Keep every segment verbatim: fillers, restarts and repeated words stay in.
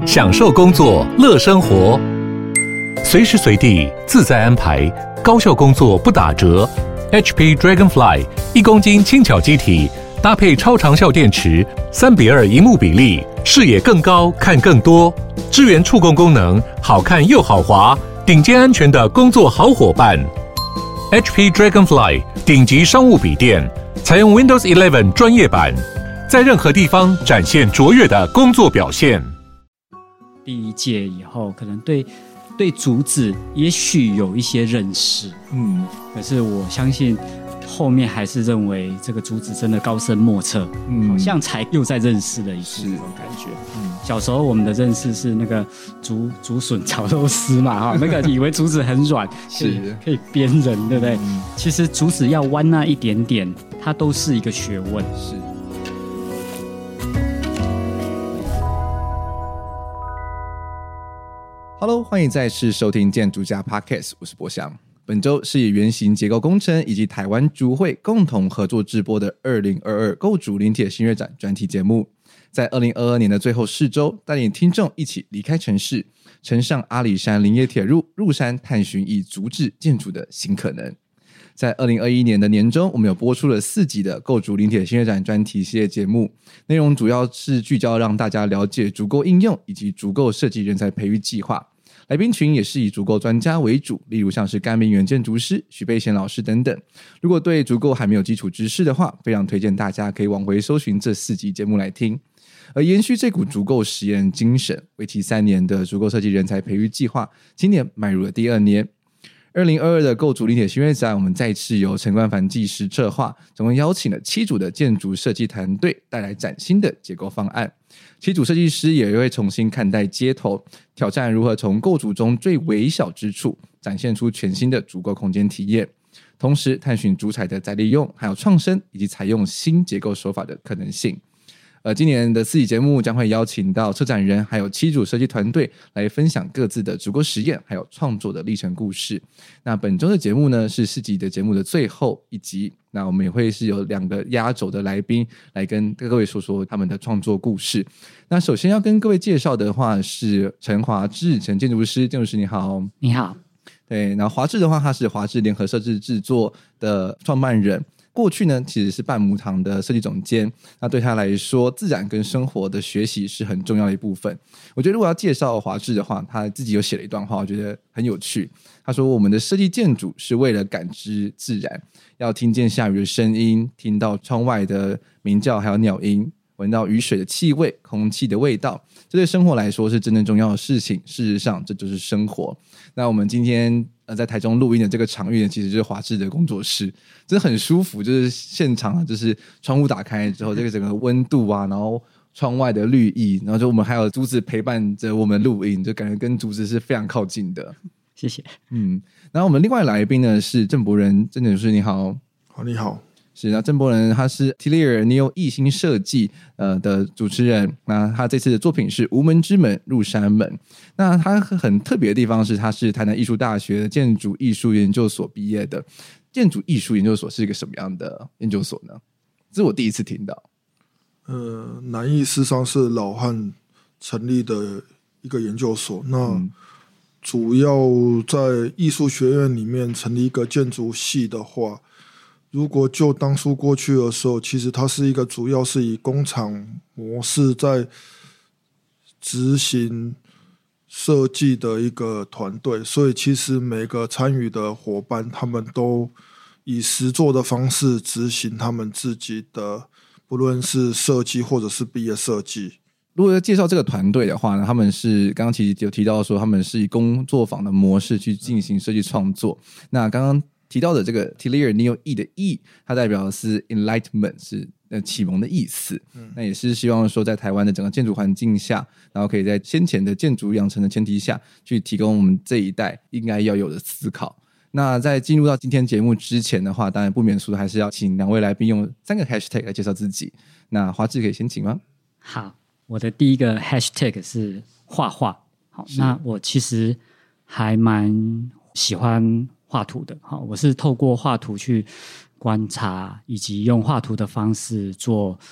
享受工作，乐生活，随时随地自在安排，高效工作不打折。H P Dragonfly 一公斤轻巧机体，搭配超长效电池，三比二萤幕比例，视野更高，看更多，支援触控功能，好看又好滑，顶尖安全的工作好伙伴。H P Dragonfly 顶级商务笔电，采用 Windows 十一专业版，在任何地方展现卓越的工作表现。 第一届以后，可能对对竹子也许有一些认识，嗯，可是我相信后面还是认为这个竹子真的高深莫测，嗯，好像才又在认识了一次这种感觉。嗯，小时候我们的认识是那个竹竹笋炒肉丝嘛，哈，那个以为竹子很软，是可以编人，对不对？嗯，其实竹子要弯那一点点，它都是一个学问。是。 Hello， 欢迎再次收听建筑家 Podcast， 我是博翔。本周是以原型结构工程以及台湾竹会共同合作制播的二零二二构筑林铁新月展专题节目，在二零二二年的最后四周，带领听众一起离开城市，乘上阿里山林业铁路，入山探寻以竹制建筑的新可能。在二零二一年的年中，我们有播出了四集的构筑林铁新月展专题系列节目，内容主要是聚焦让大家了解竹构应用以及竹构设计人才培育计划。来宾群也是以竹构专家为主，例如像是甘明元建筑师、许贝贤老师等等。如果对竹构还没有基础知识的话，非常推荐大家可以往回搜寻这四集节目来听。而延续这股竹构实验精神，为期三年的竹构设计人才培育计划，今年迈入了第二年。二零二二的构筑林铁新月展，我们再次由陈冠凡技师策划，总共邀请了七组的建筑设计团队，带来崭新的结构方案。七组设计师也会重新看待街头，挑战如何从构筑中最微小之处展现出全新的竹构空间体验，同时探寻竹材的再利用，还有创生以及采用新结构手法的可能性。呃，今年的四集节目将会邀请到策展人还有七组设计团队来分享各自的竹构实验还有创作的历程故事。那本周的节目呢是四集的节目的最后一集，那我们也会是有两个压轴的来宾来跟各位说说他们的创作故事。那首先要跟各位介绍的话是陈华志，陈建筑师，建筑师你好。 你好。 对，然后华志的话，他是华志联合设计制作的创办人。过去呢，其实是半亩堂的设计总监，那对他来说，自然跟生活的学习是很重要的一部分。我觉得如果要介绍华志的话，他自己有写了一段话，我觉得很有趣。他说：“我们的设计建筑是为了感知自然，要听见下雨的声音，听到窗外的鸣叫，还有鸟音，闻到雨水的气味，空气的味道，这对生活来说是真正重要的事情。事实上，这就是生活。”那我们今天呃在台中录音的这个场域呢，其实就是华志的工作室，真的很舒服。就是现场啊，就是窗户打开之后，这个整个温度啊，然后窗外的绿意，然后就我们还有竹子陪伴着我们录音，就感觉跟竹子是非常靠近的。 谢谢。 嗯，然后我们另外来宾呢是郑伯仁，郑建筑师你好。 好，你好。 是，那郑伯仁他是 Tilier Neo 艺兴设计呃的主持人，那他这次的作品是无门之门入山门。那他很特别的地方是，他是台南艺术大学的建筑艺术研究所毕业的。建筑艺术研究所是一个什么样的研究所呢？这是我第一次听到。 呃，南艺事实上是老汉成立的一个研究所，那主要在艺术学院里面成立一个建筑系的话，如果就当初过去的时候，其实它是一个主要是以工厂模式在执行设计的一个团队，所以其实每个参与的伙伴他们都以实作的方式执行他们自己的不论是设计或者是毕业设计。 如果要介绍这个团队的话呢，他们是刚刚其实有提到说他们是以工作坊的模式去进行设计创作。那刚刚提到的这个 Tilier Neo E 的 E， 它代表的是 Enlightenment， 是启蒙的意思、嗯、那也是希望说在台湾的整个建筑环境下，然后可以在先前的建筑养成的前提下去提供我们这一代应该要有的思考。那在进入到今天节目之前的话，当然不免俗的还是要请两位来宾用三个 hashtag 来介绍自己。那华志可以先请吗？ 好，我的第一个 hashtag 是画画。好，那我其实还蛮喜欢画图的。好，我是透过画图去观察，以及用画图的方式做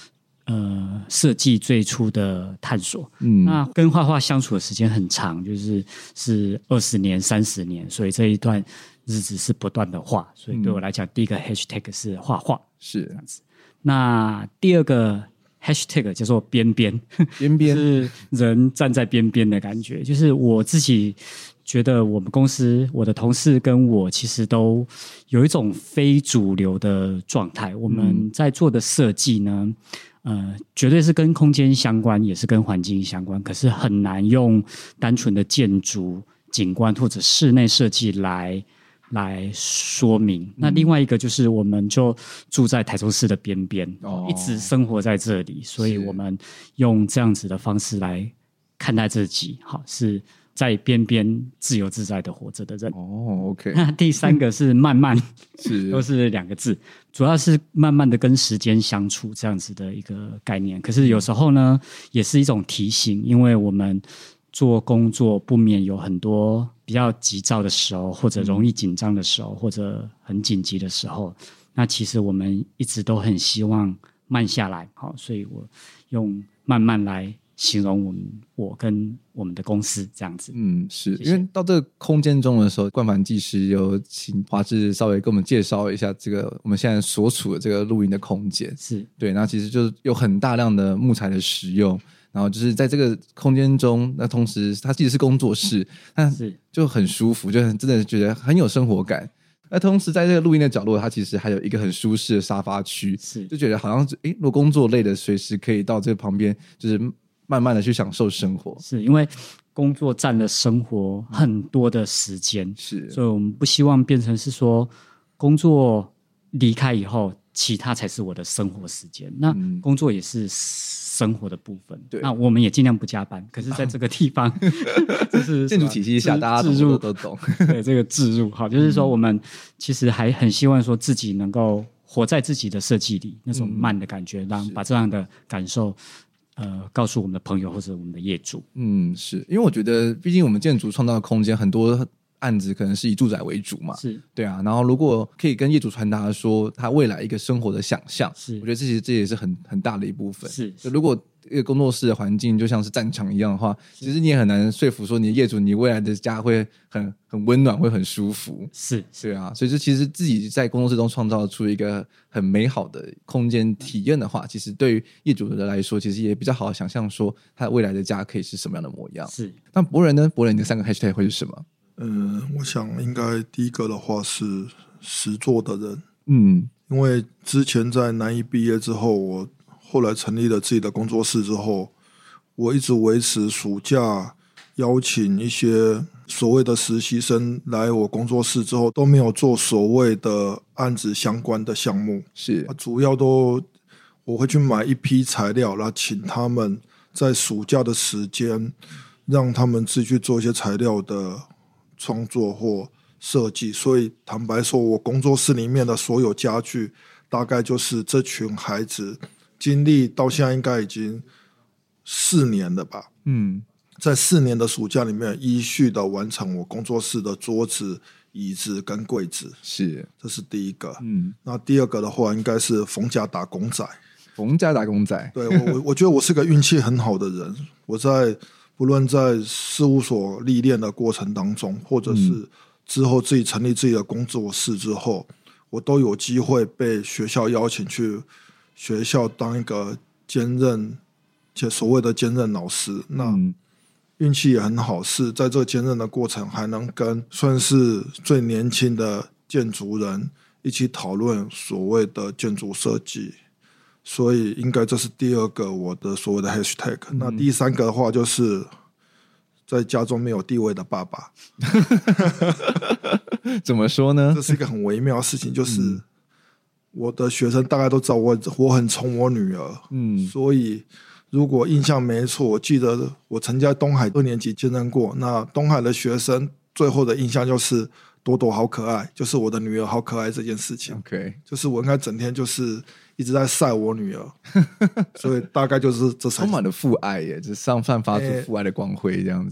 呃设计最初的探索。嗯，那跟画画相处的时间很长，就是是二十年、三十年，所以这一段日子是不断的画。所以对我来讲，嗯、第一个 hashtag 是画画， 是这样子。那第二个 hashtag 叫做边边， 边边是人站在边边的感觉，就是我自己。觉得我们公司我的同事跟我其实都有一种非主流的状态，我们在做的设计呢呃，绝对是跟空间相关，也是跟环境相关，可是很难用单纯的建筑景观或者室内设计来来说明、嗯、那另外一个就是我们就住在台中市的边边、哦、一直生活在这里，所以我们用这样子的方式来看待自己，好，是在边边自由自在的活着的人。 哦 ，OK。 那第三个是慢慢， 是都是两个字，主要是慢慢的跟时间相处这样子的一个概念。可是有时候呢，也是一种提醒，因为我们做工作不免有很多比较急躁的时候，或者容易紧张的时候，或者很紧急的时候。那其实我们一直都很希望慢下来，好，所以我用慢慢来形容我们我跟我们的公司这样子。 嗯，是谢谢。 因为到这个空间中的时候，冠凡技师有请华智稍微跟我们介绍一下这个我们现在所处的这个录音的空间。 是对，那其实就是有很大量的木材的使用，然后就是在这个空间中，那同时它其实是工作室，但是就很舒服，就很真的觉得很有生活感。那同时在这个录音的角落，它其实还有一个很舒适的沙发区， 是就觉得好像诶，如果工作累的，随时可以到这个旁边，就是慢慢的去享受生活。 是因为工作占了生活很多的时间， 是， 所以我们不希望变成是说工作离开以后，其他才是我的生活时间。那工作也是生活的部分，对、嗯，那我们也尽量不加班。可是在这个地方，就是建筑体系下，大家都都都懂。 对，这个置入好，就是说我们其实还很希望说自己能够活在自己的设计里，那种慢的感觉，嗯、让把这样的感受。呃，告诉我们的朋友或者我们的业主。 嗯，是因为我觉得，毕竟我们建筑创造的空间很多案子可能是以住宅为主嘛， 是对啊。然后如果可以跟业主传达说他未来一个生活的想象， 是， 我觉得这其实这也是很很大的一部分。 是， 就如果一个工作室的环境就像是战场一样的话，其实你也很难说服说你的业主，你未来的家会很很温暖，会很舒服。 是， 对啊。所以就其实自己在工作室中创造出一个很美好的空间体验的话，其实对于业主的来说，其实也比较好想象说他未来的家可以是什么样的模样。 是。 那博仁呢？博仁你的三个 hashtag 会是什么？ 嗯，我想应该第一个的话是实作的人。 嗯， 因为之前在南艺毕业之后，我后来成立了自己的工作室之后，我一直维持暑假邀请一些所谓的实习生来我工作室之后，都没有做所谓的案子相关的项目。 是， 主要都我会去买一批材料，然后请他们在暑假的时间，让他们自己去做一些材料的创作或设计。所以坦白说，我工作室里面的所有家具，大概就是这群孩子经历到现在应该已经四年了吧。 嗯， 在四年的暑假里面，依序的完成我工作室的桌子、椅子跟柜子。 是， 这是第一个。 嗯， 那第二个的话，应该是逢甲打工仔。 逢甲打工仔， 对，我我我觉得我是个运气很好的人。我在不论在事务所历练的过程当中，或者是之后自己成立自己的工作室之后，我都有机会被学校邀请去学校当一个兼任，且所谓的兼任老师。那运气也很好，是在这个兼任的过程，还能跟算是最年轻的建筑人一起讨论所谓的建筑设计。所以应该这是第二个我的所谓的 hashtag、嗯、那第三个的话就是在家中没有地位的爸爸。 怎么说呢？ 这是一个很微妙的事情，就是我的学生大概都知道我我很宠我女儿，嗯，所以如果印象没错，我记得我曾在东海二年级兼任过，那东海的学生最后的印象就是朵朵好可爱，就是我的女儿好可爱这件事情。 OK， 就是我应该整天就是一直在晒我女儿。所以大概就是这才充满了父爱耶，就是上散发出父爱的光辉这样子、欸、 我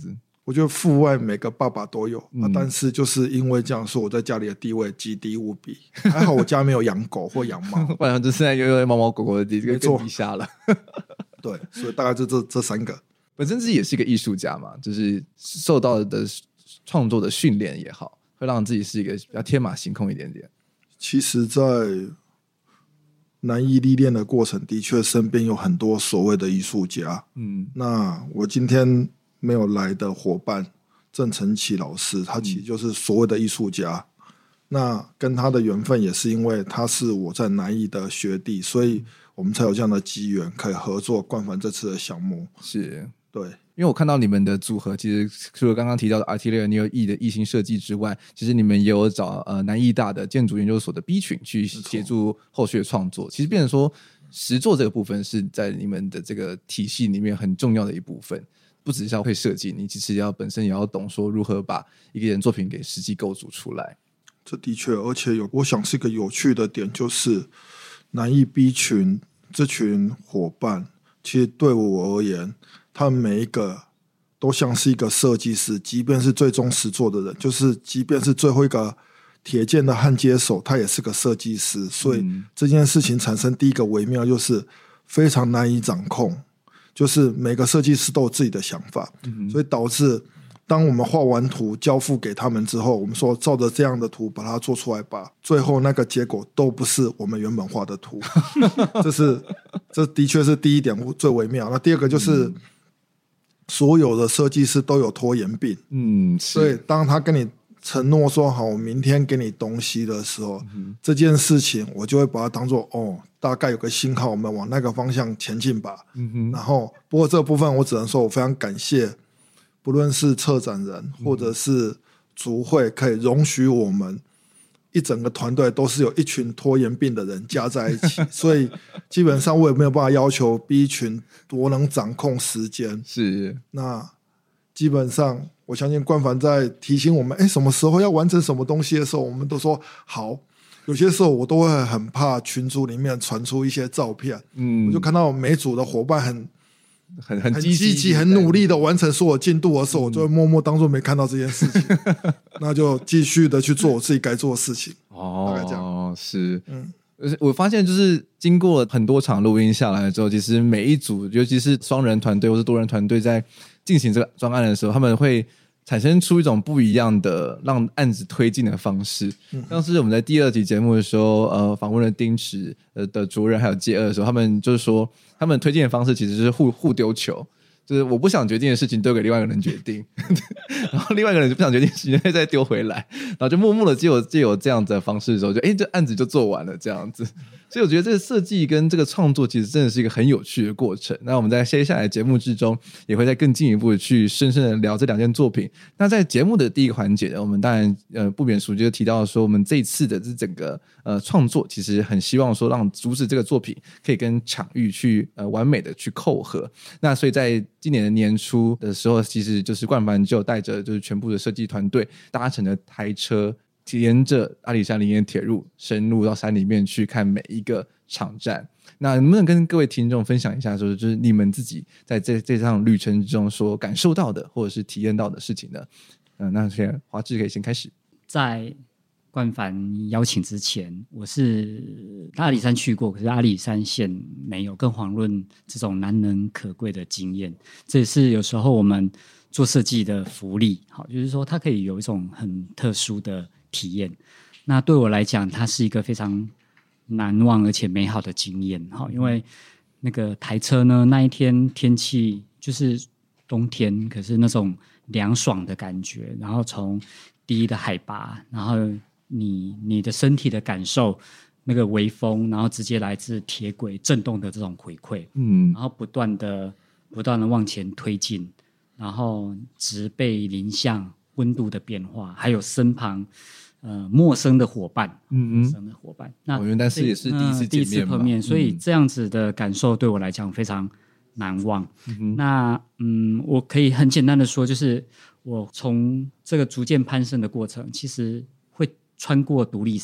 我觉得父爱每个爸爸都有、 嗯啊，但是就是因为这样说，我在家里的地位极低无比。还好我家没有养狗或养猫， 不然就现在又有猫猫狗狗的地没错更低下了。 对，所以大概就这这三个。 本身自己也是一个艺术家嘛，就是受到的创作的训练也好，会让自己是一个比较天马行空一点点。 其实，在南艺历练的过程，的确身边有很多所谓的艺术家。 嗯， 那我今天没有来的伙伴郑成奇老师，他其实就是所谓的艺术家。嗯、那跟他的缘分也是因为他是我在南艺的学弟，所以我们才有这样的机缘可以合作冠凡这次的项目。 是， 对。 因为我看到你们的组合，其实除了刚刚提到的 Artelier Neo E 的艺型设计之外，其实你们也有找呃南艺大的建筑研究所的 B 群去协助后续的创作。其实变成说，实作这个部分是在你们的这个体系里面很重要的一部分。不只是要会设计，你其实要本身也要懂说如何把一个人作品给实际构筑出来。 这的确，而且有我想是一个有趣的点，就是南艺 B 群这群伙伴，其实对我而言，他们每一个都像是一个设计师，即便是最终实作的人，就是即便是最后一个铁剑的焊接手，他也是个设计师。所以这件事情产生第一个微妙，就是非常难以掌控，就是每个设计师都有自己的想法，嗯、所以导致当我们画完图交付给他们之后，我们说照着这样的图把它做出来吧，最后那个结果都不是我们原本画的图。这是这的确是第一点最微妙。那第二个就是、嗯、所有的设计师都有拖延病，嗯，所以当他跟你承诺说好我明天给你东西的时候、嗯、这件事情我就会把它当作哦，大概有个信号，我们往那个方向前进吧、嗯、然后不过这个部分我只能说我非常感谢不论是策展人或者是组会可以容许我们一整个团队都是有一群拖延病的人加在一起，所以基本上我也没有办法要求 B 群多能掌控时间。 是， 那基本上我相信冠凡在提醒我们哎，什么时候要完成什么东西的时候，我们都说好。有些时候我都会很怕群组里面传出一些照片，嗯，我就看到每组的伙伴很很很积极、很努力的完成所有进度的时候，嗯、我就会默默当作没看到这件事情，那就继续的去做我自己该做的事情。 哦， 大概这样是，嗯。我发现就是经过很多场录音下来之后，其实每一组尤其是双人团队或是多人团队在进行这个专案的时候，他们会产生出一种不一样的让案子推进的方式。嗯、像是我们在第二集节目的时候呃，访问了丁池的主任还有介二的时候，他们就是说他们推进的方式其实是互互丢球，就是我不想决定的事情丢给另外一个人决定然后另外一个人就不想决定的事情会再丢回来，然后就默默的藉由藉由这样子的方式的时候，就哎，这案子就做完了这样子。所以我觉得这个设计跟这个创作其实真的是一个很有趣的过程。那我们在接下来的节目之中也会再更进一步的去深深的聊这两件作品。那在节目的第一个环节呢，我们当然呃不免俗就提到说，我们这一次的这整个呃创作其实很希望说让竹子这个作品可以跟场域去呃完美的去扣合。那所以在今年的年初的时候，其实就是冠凡就带着就是全部的设计团队搭乘了台车，沿着阿里山林业铁路深入到山里面去看每一个场站。那能不能跟各位听众分享一下说，就是你们自己在这这趟旅程之中所感受到的或者是体验到的事情呢？呃、那现在华智可以先开始。 在冠凡邀请之前，我是阿里山去过，可是阿里山县没有，更遑论这种难能可贵的经验。这也是有时候我们做设计的福利，好，就是说它可以有一种很特殊的体验。那对我来讲，它是一个非常难忘而且美好的经验。好，因为那个台车呢，那一天天气就是冬天，可是那种凉爽的感觉，然后从低的海拔，然后你你的身体的感受，那个微风，然后直接来自铁轨震动的这种回馈，嗯，然后不断的不断的往前推进，然后植被林相温度的变化，还有身旁呃陌生的伙伴，嗯陌生的伙伴。那我原来是也是第一次见面嘛、呃、 第一次碰面，所以这样子的感受对我来讲非常难忘。嗯、那嗯，我可以很简单的说，就是我从这个逐渐攀升的过程，其实会穿过独立山，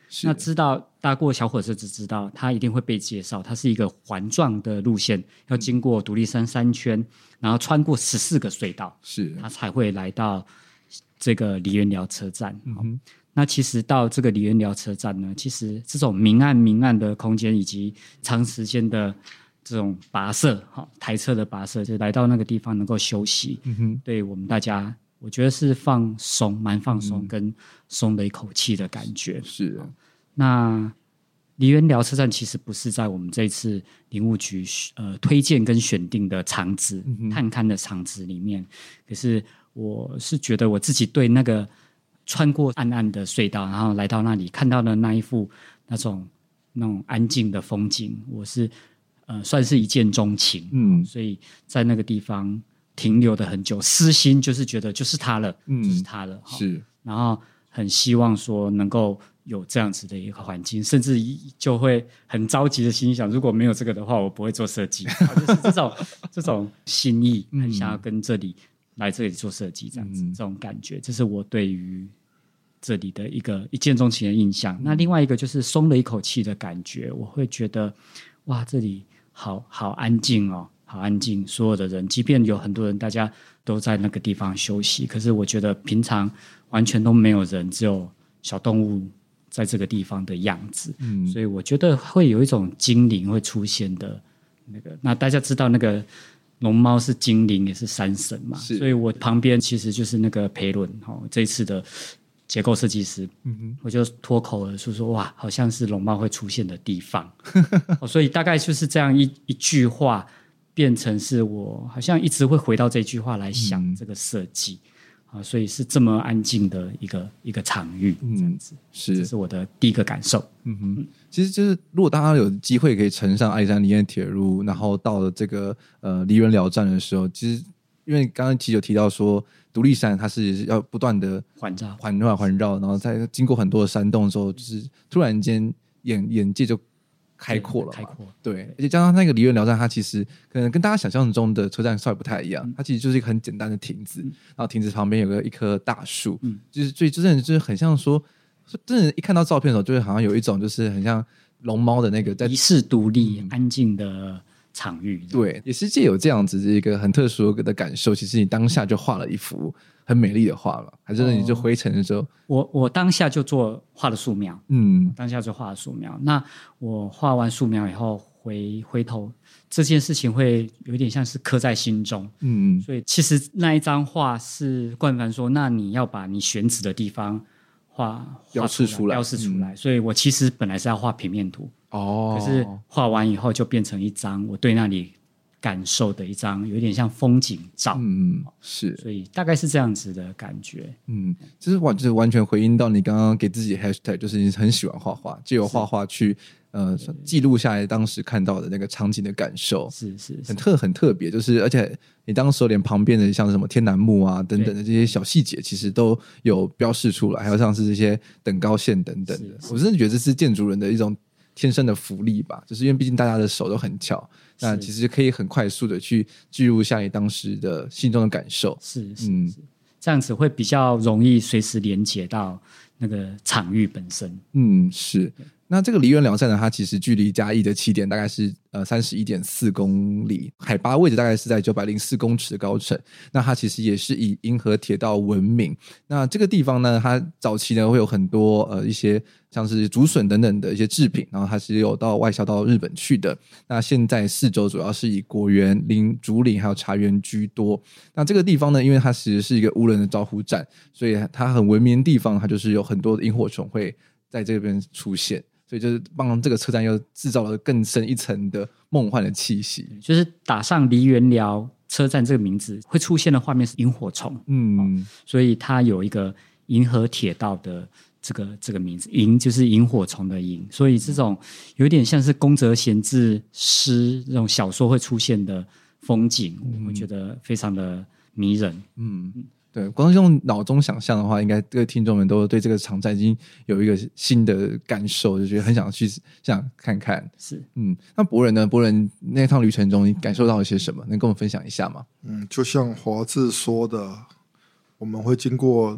那知道搭过小火车就知道，它一定会被介绍，它是一个环状的路线，要经过独立山三圈，然后穿过十四个隧道， 是它才会来到这个梨园寮车站。 嗯那其实到这个梨园寮车站呢，其实这种明暗明暗的空间以及长时间的这种跋涉，台车的跋涉，就来到那个地方能够休息，嗯哼，对我们大家我觉得是放松，蛮放松跟松了一口气的感觉。 是的。 那梨园寮车站其实不是在我们这一次林务局呃推荐跟选定的场址、嗯、探勘的场址里面，可是我是觉得我自己对那个穿过暗暗的隧道，然后来到那里看到的那一幅那种那种安静的风景，我是呃算是一见钟情，嗯，所以在那个地方停留的很久，私心就是觉得就是它了，嗯，就是它了， 是，然后很希望说能够有这样子的一个环境，甚至就会很着急的心想，如果没有这个的话，我不会做设计，就是这种这种心意，很想要跟这里来这里做设计，这样子、嗯、这种感觉，这是我对于这里的一个一见钟情的印象、嗯、那另外一个就是松了一口气的感觉，我会觉得哇，这里好好安静哦，好安静，所有的人即便有很多人大家都在那个地方休息，可是我觉得平常完全都没有人，只有小动物在这个地方的样子、嗯、所以我觉得会有一种精灵会出现的那个，那大家知道那个龙猫是精灵也是山神嘛，所以我旁边其实就是那个培伦、哦、这一次的结构设计师、嗯、我就脱口而出说哇，好像是龙猫会出现的地方、哦、所以大概就是这样 一, 一句话变成是我好像一直会回到这句话来想这个设计、嗯啊、所以是这么安静的一个一个场域、嗯、这样子，是这是我的第一个感受。 嗯哼，其实就是如果大家有机会可以乘上阿里山梨园铁路，然后到了这个呃梨园寮站的时候，其实因为刚刚其实有提到说独立山它是要不断的环绕环绕环绕，然后在经过很多的山洞之后，就是突然间眼眼界就开阔了嘛，开阔，对，而且加上那个梨园寮站，它其实可能跟大家想象中的车站稍微不太一样，嗯、它其实就是一个很简单的亭子，嗯、然后亭子旁边有个一棵大树，嗯，就是所以真的就是很像说，真的，一看到照片的时候，就会好像有一种就是很像龙猫的那个在遗世独立、嗯、安静的场域， 对，也是藉有这样子的一个很特殊的感受。其实你当下就画了一幅很美丽的画了，还是你就灰尘的时候？哦、 我我当下就做画了素描，嗯，当下就画了素描。那我画完素描以后回回头，这件事情会有点像是刻在心中，嗯，所以其实那一张画是冠凡说，那你要把你选址的地方画标示出来， 标示出来、嗯。所以我其实本来是要画平面图，哦，可是画完以后就变成一张我对那里感受的一张有点像风景照，嗯，是，所以大概是这样子的感觉， 嗯，这是完就是完全回应到你刚刚给自己 hashtag， 就是你很喜欢画画，藉由画画去呃记录下来当时看到的那个场景的感受， 是是是很特很特别，就是而且你当时连旁边的像什么天楠木啊等等的这些小细节，其实都有标示出来，还有像是这些等高线等等的，我真的觉得这是建筑人的一种天生的福利吧，就是因为毕竟大家的手都很巧，那其实可以很快速的去记录下你当时的心中的感受， 是是、嗯、是，这样子会比较容易随时连接到那个场域本身。 嗯，是。那这个梨园寮站呢，它其实距离嘉义的起点大概是呃三十一点四公里，海拔位置大概是在九百零四公尺的高程。那它其实也是以银河铁道闻名。那这个地方呢，它早期呢会有很多呃一些像是竹笋等等的一些制品，然后它是有到外销到日本去的。那现在四周主要是以果园、林、竹林还有茶园居多。那这个地方呢，因为它其实是一个无人的招呼站，所以它很闻名的地方，它就是有很多的萤火虫会在这边出现。所以就是帮这个车站又制造了更深一层的梦幻的气息， 就是打上梨园寮车站这个名字，会出现的画面是萤火虫，嗯、哦，所以它有一个银河铁道的这个这个名字，萤就是萤火虫的萤，所以这种有点像是宫泽贤治诗这种小说会出现的风景，嗯、我觉得非常的迷人，嗯。 对，光是用脑中想象的话，应该各位听众们都对这个场站已经有一个新的感受，就觉得很想去想看看。 是， 嗯，那博仁呢？博仁那趟旅程中，你感受到了些什么？能跟我们分享一下吗？ 嗯，就像华智说的，我们会经过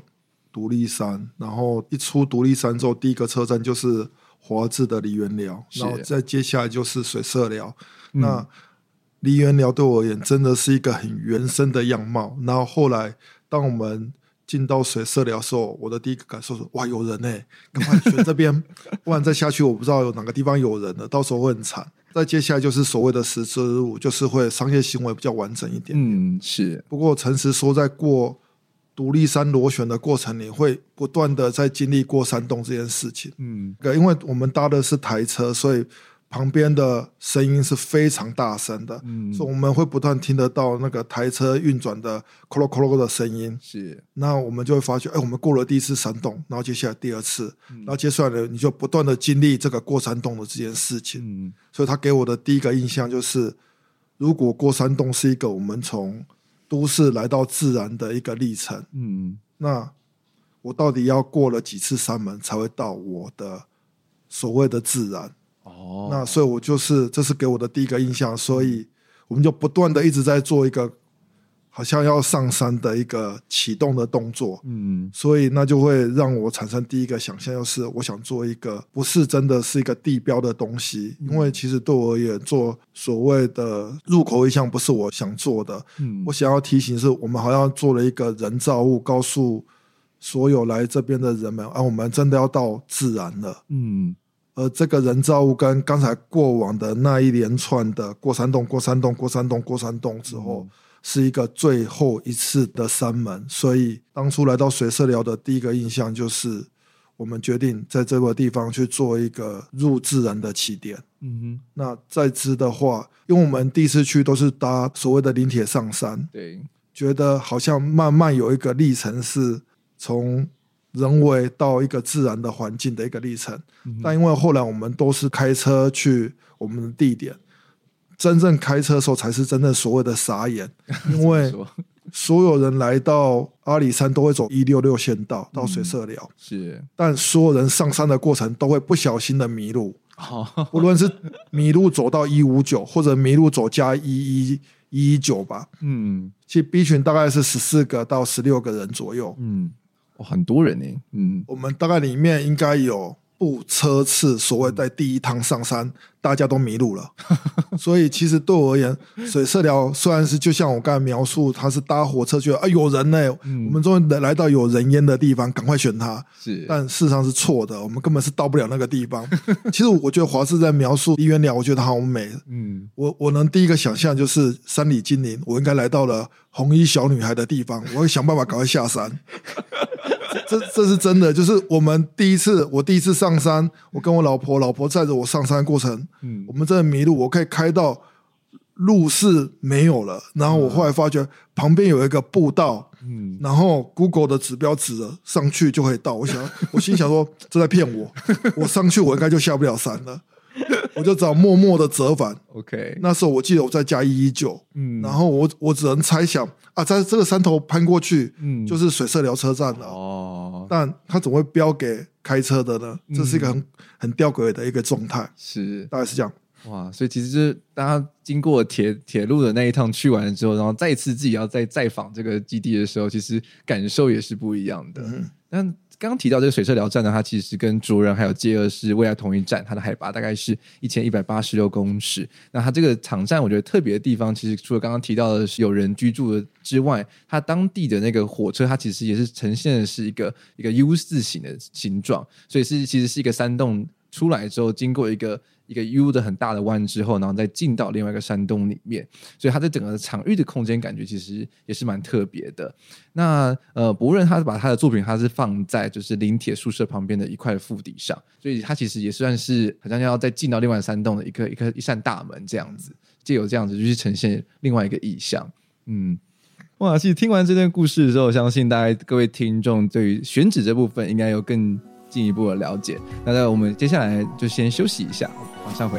独立山，然后一出独立山之后，第一个车站就是华智的梨园寮，然后再接下来就是水社寮。嗯、那梨园寮对我而言真的是一个很原生的样貌。然后后来当我们进到水社寮的时候，我的第一个感受是哇，有人欸，赶快选这边，不然再下去我不知道有哪个地方有人了，到时候会很惨。再接下来就是所谓的十字路，就是会商业行为比较完整一点点。 嗯，是。不过诚实说，在过独立山螺旋的过程里，会不断的在经历过山洞这件事情。嗯，因为我们搭的是台车，所以旁边的声音是非常大声的，嗯，所以我们会不断听得到那个台车运转的咯咯咯咯的声音。 是， 那我们就会发觉，哎，我们过了第一次山洞，然后接下来第二次，嗯、然后接下来你就不断的经历这个过山洞的这件事情。嗯，所以他给我的第一个印象就是，如果过山洞是一个我们从都市来到自然的一个历程，嗯，那我到底要过了几次山门才会到我的所谓的自然？哦，那所以我就是这是给我的第一个印象，所以我们就不断的一直在做一个好像要上山的一个启动的动作，嗯，所以那就会让我产生第一个想象，就是我想做一个不是真的是一个地标的东西，因为其实对我而言做所谓的入口意象不是我想做的，嗯，我想要提醒是我们好像做了一个人造物，告诉所有来这边的人们，啊，我们真的要到自然了，嗯。而这个人造物跟刚才过往的那一连串的过山洞、过山洞、过山洞、过山洞之后，嗯、是一个最后一次的山门。所以当初来到水社寮的第一个印象就是，我们决定在这个地方去做一个入自然的起点。嗯哼。那再之的话，因为我们第一次去都是搭所谓的林铁上山， 对， 觉得好像慢慢有一个历程是从人为到一个自然的环境的一个历程，嗯、但因为后来我们都是开车去我们的地点，真正开车的时候才是真正所谓的傻眼，因为所有人来到阿里山都会走一六六县道到水社寮，嗯、 是， 但所有人上山的过程都会不小心的迷路，哦、无论是迷路走到一五九，或者迷路走加一一一一九吧，嗯，其实 B 群大概是十四个到十六个人左右，嗯。 哦、很多人呢，嗯， 我们大概里面应该有部车次，所谓在第一趟上山，大家都迷路了，所以其实对我而言，水社寮虽然是就像我刚才描述，它是搭火车觉得啊有人呢，嗯、我们终于来到有人烟的地方，赶快选它， 是， 但事实上是错的，我们根本是到不了那个地方。其实我觉得华视在描述梨园寮，我觉得好美，嗯，我我能第一个想象就是山里精灵，我应该来到了红衣小女孩的地方，我会想办法赶快下山。这这是真的，就是我们第一次，我第一次上山，我跟我老婆，老婆载着我上山的过程，嗯，我们真的迷路，我可以开到路是没有了，然后我后来发觉旁边有一个步道，嗯，然后 Google 的指标指了上去就可以到，我想，我心想说这在骗我，我上去我应该就下不了山了。我就只好默默的折返。 OK， 那时候我记得我在加一一九，嗯，然后我我只能猜想啊，在这个山头攀过去，嗯，就是水社寮车站了。哦，但他怎么会标给开车的呢？这是一个很、嗯、很吊诡的一个状态， 是大概是这样。 哇，所以其实就是大家经过铁铁路的那一趟去完了之后，然后再一次自己要再再访这个基地的时候，其实感受也是不一样的。嗯，但刚刚提到这个水社寮站呢，它其实跟卓人还有接二是未来同一站，它的海拔大概是一千一百八十六公尺。那它这个场站，我觉得特别的地方，其实除了刚刚提到的是有人居住的之外，它当地的那个火车，它其实也是呈现的是一个一个 U 字形的形状，所以是其实是一个山洞出来之后，经过一个一个 U 的很大的弯之后，然后再进到另外一个山洞里面，所以它在整个场域的空间感觉其实也是蛮特别的。那呃，博仁他把他的作品，他是放在就是林铁宿舍旁边的一块腹地上，所以他其实也算是好像要再进到另外的山洞的一个一个一扇大门这样子，藉由这样子就去呈现另外一个意象。嗯，哇，其实听完这段故事的时候，相信大家各位听众对于选址这部分应该有更进一步的了解。那我们接下来就先休息一下，马上回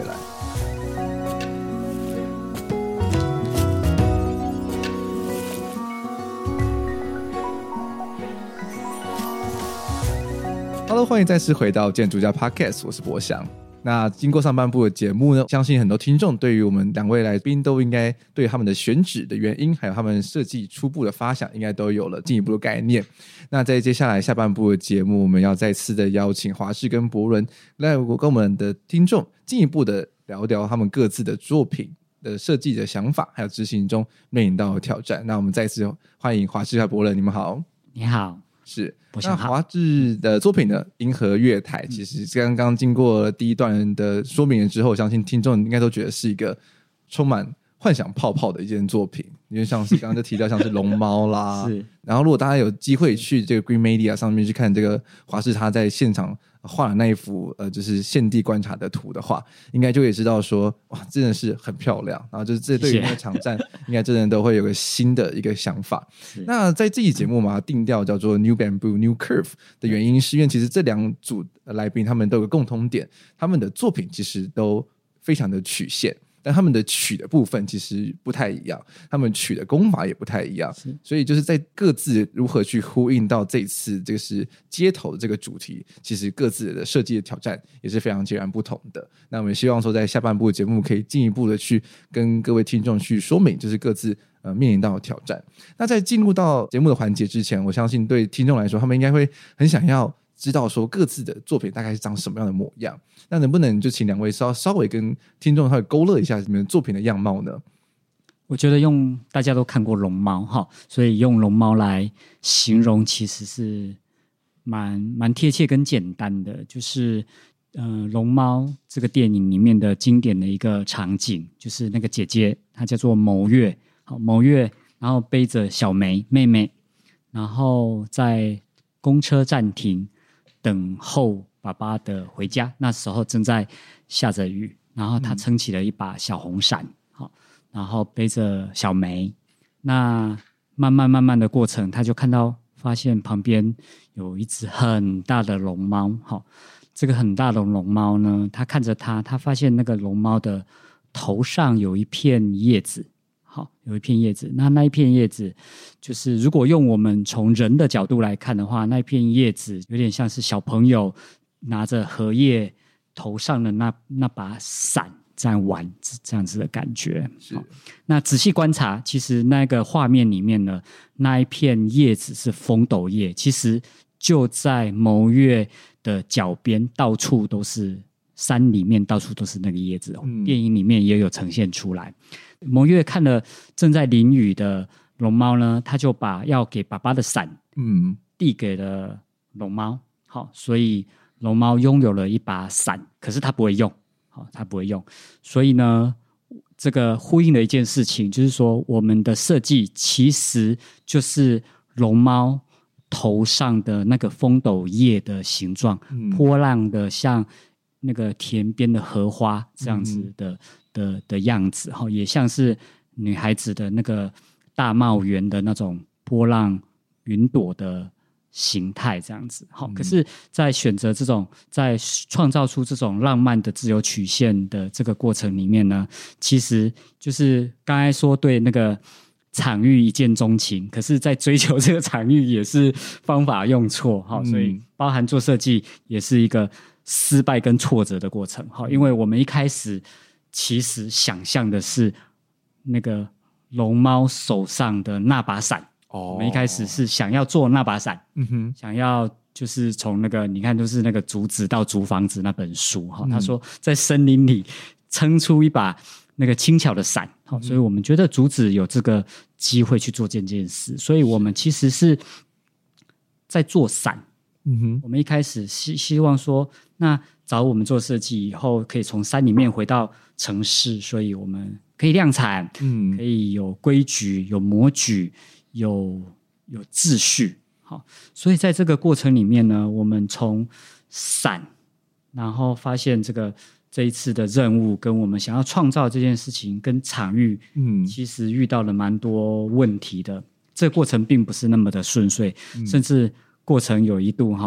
来。Hello， 欢迎再次回到建筑家 Podcast， 我是博翔。 那经过上半部的节目呢，相信很多听众对于我们两位来宾都应该对他们的选址的原因还有他们设计初步的发想应该都有了进一步的概念。那在接下来下半部的节目，我们要再次的邀请华视跟博伦来跟我们的听众进一步的聊聊他们各自的作品的设计的想法还有执行中面临到的挑战。那我们再次欢迎华视和博伦，你们好。 你好。 是，那华视的作品呢，银河月台其实刚刚经过第一段的说明了之后，相信听众应该都觉得是一个充满幻想泡泡的一件作品，因为像是刚刚就提到像是龙猫啦是，然后如果大家有机会去这个 Green Media 上面去看这个华视他在现场画的那一幅呃，就是现地观察的图的话，应该就可以知道说哇，真的是很漂亮。然后就是这对于那个场站，应该真的都会有个新的一个想法。那在这期节目嘛，定调叫做 New Bamboo New Curve 的原因，是因为其实这两组来宾他们都有个共同点，他们的作品其实都非常的曲线。但他们的曲的部分其实不太一样，他们曲的功法也不太一样，所以就是在各自如何去呼应到这一次这个是街头的这个主题，其实各自的设计的挑战也是非常截然不同的。那我们希望说在下半部的节目可以进一步的去跟各位听众去说明就是各自呃面临到的挑战。那在进入到节目的环节之前，我相信对听众来说他们应该会很想要知道说各自的作品大概是长什么样的模样，那能不能就请两位稍稍微跟听众稍微勾勒一下你们作品的样貌呢？ 我觉得用大家都看过龙猫哈，所以用龙猫来形容其实是蛮蛮贴切跟简单的，就是呃龙猫这个电影里面的经典的一个场景，就是那个姐姐她叫做牟月，好牟月，然后背着小梅妹妹，然后在公车站停等候爸爸的回家，那时候正在下着雨，然后他撑起了一把小红伞，好，然后背着小梅。那慢慢慢慢的过程，他就看到发现旁边有一只很大的龙猫，好，这个很大的龙猫呢，他看着他，他发现那个龙猫的头上有一片叶子。好，有一片叶子，那那一片叶子就是如果用我们从人的角度来看的话，那一片叶子有点像是小朋友拿着荷叶头上的那那把伞在玩这样子的感觉。是，那仔细观察，其实那个画面里面呢，那一片叶子是风斗叶，其实就在牟月的脚边，到处都是山里面，到处都是那个叶子哦。嗯、电影里面也有呈现出来。牟月看了正在淋雨的龙猫呢，他就把要给爸爸的伞嗯递给了龙猫。好，所以龙猫拥有了一把伞，可是他不会用。好，他不会用。所以呢，这个呼应了一件事情，就是说我们的设计其实就是龙猫头上的那个风斗叶的形状，嗯、波浪的像那个田边的荷花这样子的。嗯的, 的样子，也像是女孩子的那个大帽檐的那种波浪云朵的形态这样子。嗯、可是在选择这种在创造出这种浪漫的自由曲线的这个过程里面呢，其实就是刚才说对那个场域一见钟情，可是在追求这个场域也是方法用错、嗯、所以包含做设计也是一个失败跟挫折的过程。因为我们一开始其实想象的是那个龙猫手上的那把伞、哦、我们一开始是想要做那把伞、嗯、哼想要就是从那个你看就是那个竹子到竹房子那本书、嗯、他说在森林里撑出一把那个轻巧的伞、嗯、所以我们觉得竹子有这个机会去做这件事，所以我们其实是在做伞、嗯、哼我们一开始希希望说那找我们做设计以后可以从山里面回到城市，所以我们可以量产、嗯、可以有规矩有模矩有有秩序。好，所以在这个过程里面呢，我们从伞然后发现这个这一次的任务跟我们想要创造这件事情跟场域、嗯、其实遇到了蛮多问题的，这个过程并不是那么的顺遂、嗯、甚至过程有一度哈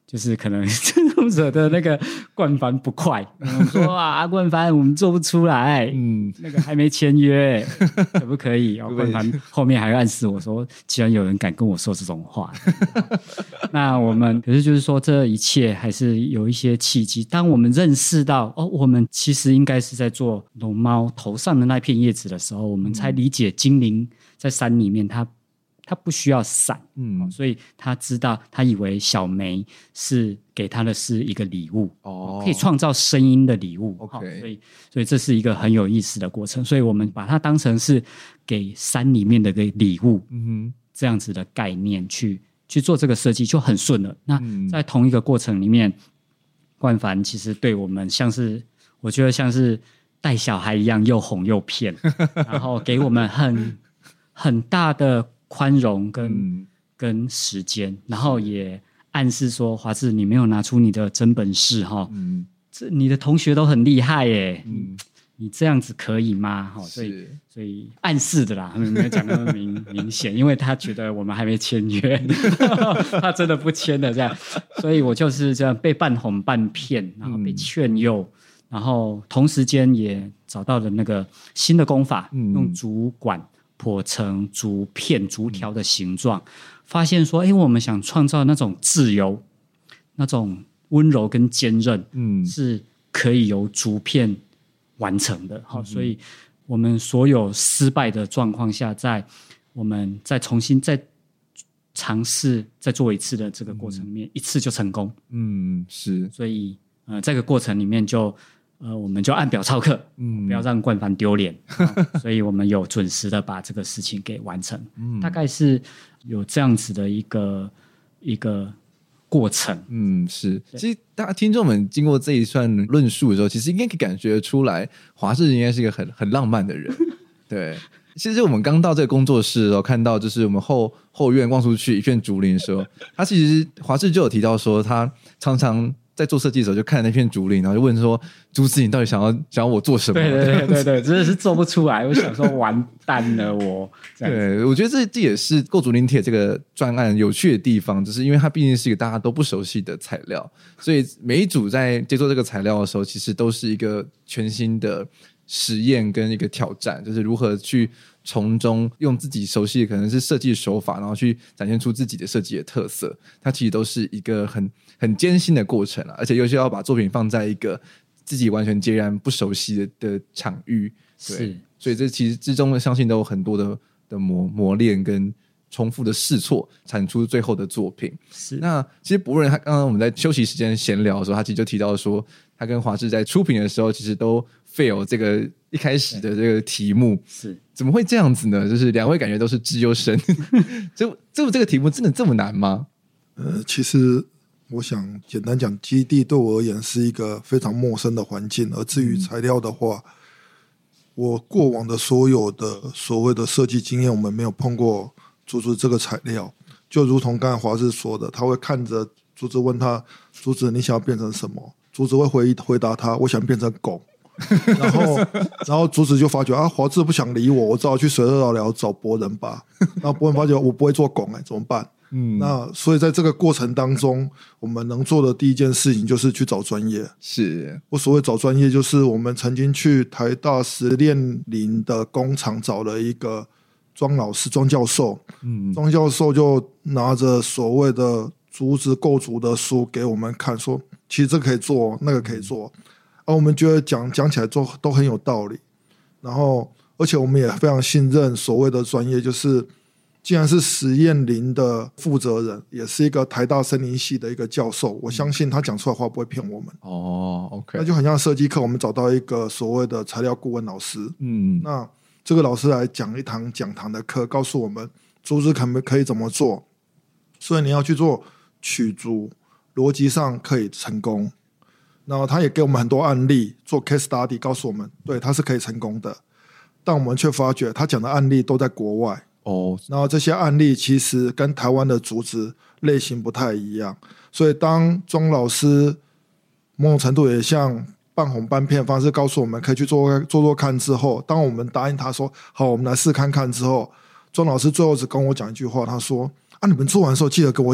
就是可能惹的那个冠凡不快，我们说啊，冠凡我们做不出来，嗯，那个还没签约，可不可以？然后冠凡后面还暗示我说，既然有人敢跟我说这种话，那我们可是就是说，这一切还是有一些契机。当我们认识到哦，我们其实应该是在做龙猫头上的那片叶子的时候，我们才理解精灵在山里面它。他不需要伞，嗯，所以他知道，他以为小梅是给他的是一个礼物，哦，可以创造声音的礼物 ，OK， 所以，所以这是一个很有意思的过程，所以我们把它当成是给山里面的个礼物，嗯哼，这样子的概念去去做这个设计就很顺了。那在同一个过程里面，冠凡其实对我们像是，我觉得像是带小孩一样，又哄又骗，然后给我们很很大的。宽容跟、嗯、跟时间，然后也暗示说，华志你没有拿出你的真本事哈，嗯，这你的同学都很厉害耶，嗯，你这样子可以吗？哈，所以所以暗示的啦，没有讲那么明明显，因为他觉得我们还没签约，他真的不签的这样，所以我就是这样被半哄半骗，然后被劝诱，嗯、然后同时间也找到了那个新的功法，嗯、用竹管。剖成竹片、竹条的形状，嗯、发现说，哎，我们想创造那种自由、那种温柔跟坚韧，嗯，是可以由竹片完成的。好、嗯，所以我们所有失败的状况下，在我们再重新再尝试再做一次的这个过程里面，嗯、一次就成功。嗯，是。所以，呃，这个过程里面就。呃，我们就按表操课，嗯，不要让冠凡丢脸、哦，所以我们有准时的把这个事情给完成，嗯，大概是有这样子的一个一个过程， 嗯，是。其实大家听众们经过这一串论述的时候，其实应该可以感觉出来，华志应该是一个很很浪漫的人，对。其实我们刚到这个工作室的时候，看到就是我们后后院望出去一片竹林的时候，他其实华志就有提到说，他常常。在做设计的时候就看那片竹林，然后就问说：“竹子，你到底想要想要我做什么？” 对对对对对，真的是做不出来。我想说，完蛋了我！ 对，我觉得这这也是构竹林铁这个专案有趣的地方，就是因为它毕竟是一个大家都不熟悉的材料，所以每一组在接触这个材料的时候，其实都是一个全新的实验跟一个挑战，就是如何去从中用自己熟悉的可能是设计手法，然后去展现出自己的设计的特色。它其实都是一个很很艰辛的过程啊，而且尤其要把作品放在一个自己完全截然不熟悉 的, 的场域，对，是，所以这其实之中相信都有很多的的磨磨练跟重复的试错，产出最后的作品。是，那其实博仁他刚刚我们在休息时间闲聊的时候，他其实就提到说，他跟华志在出品的时候，其实都 fail 这个一开始的这个题目，是怎么会这样子呢？就是两位感觉都是资优生，这这这个题目真的这么难吗？ 呃，其实我想简单讲，基地对我而言是一个非常陌生的环境，而至于材料的话，嗯、我过往的所有的所谓的设计经验，我们没有碰过竹子这个材料。就如同刚才华志说的，他会看着竹子问他：“竹子，你想要变成什么？”竹子会回回答他：“我想变成狗。”然后，然后竹子就发觉啊，华志不想理我，我只好去水乐寮找博仁吧。然后博仁发觉我不会做拱，哎，怎么办？嗯，那所以在这个过程当中，我们能做的第一件事情就是去找专业。是，我所谓找专业，就是我们曾经去台大实验林的工厂找了一个庄老师、庄教授。嗯，庄教授就拿着所谓的竹子构竹的书给我们看，说其实这可以做，那个可以做。而、啊、我们觉得讲讲起来都都很有道理。然后，而且我们也非常信任所谓的专业，就是既然是实验林的负责人，也是一个台大森林系的一个教授，我相信他讲出来的话不会骗我们。哦 ，OK， 那就很像设计课，我们找到一个所谓的材料顾问老师，嗯，那这个老师来讲一堂讲堂的课，告诉我们竹子可不可以怎么做，所以你要去做取竹，逻辑上可以成功。然后他也给我们很多案例做 case study， 告诉我们对它是可以成功的，但我们却发觉他讲的案例都在国外。哦，然后这些案例其实跟台湾的竹子类型不太一样，所以当庄老师某种程度也像半哄半骗方式告诉我们可以去做做做看之后，当我们答应他说好我们来试看看之后，庄老师最后只跟我讲一句话，他说啊，你们做完的时候记得跟我讲，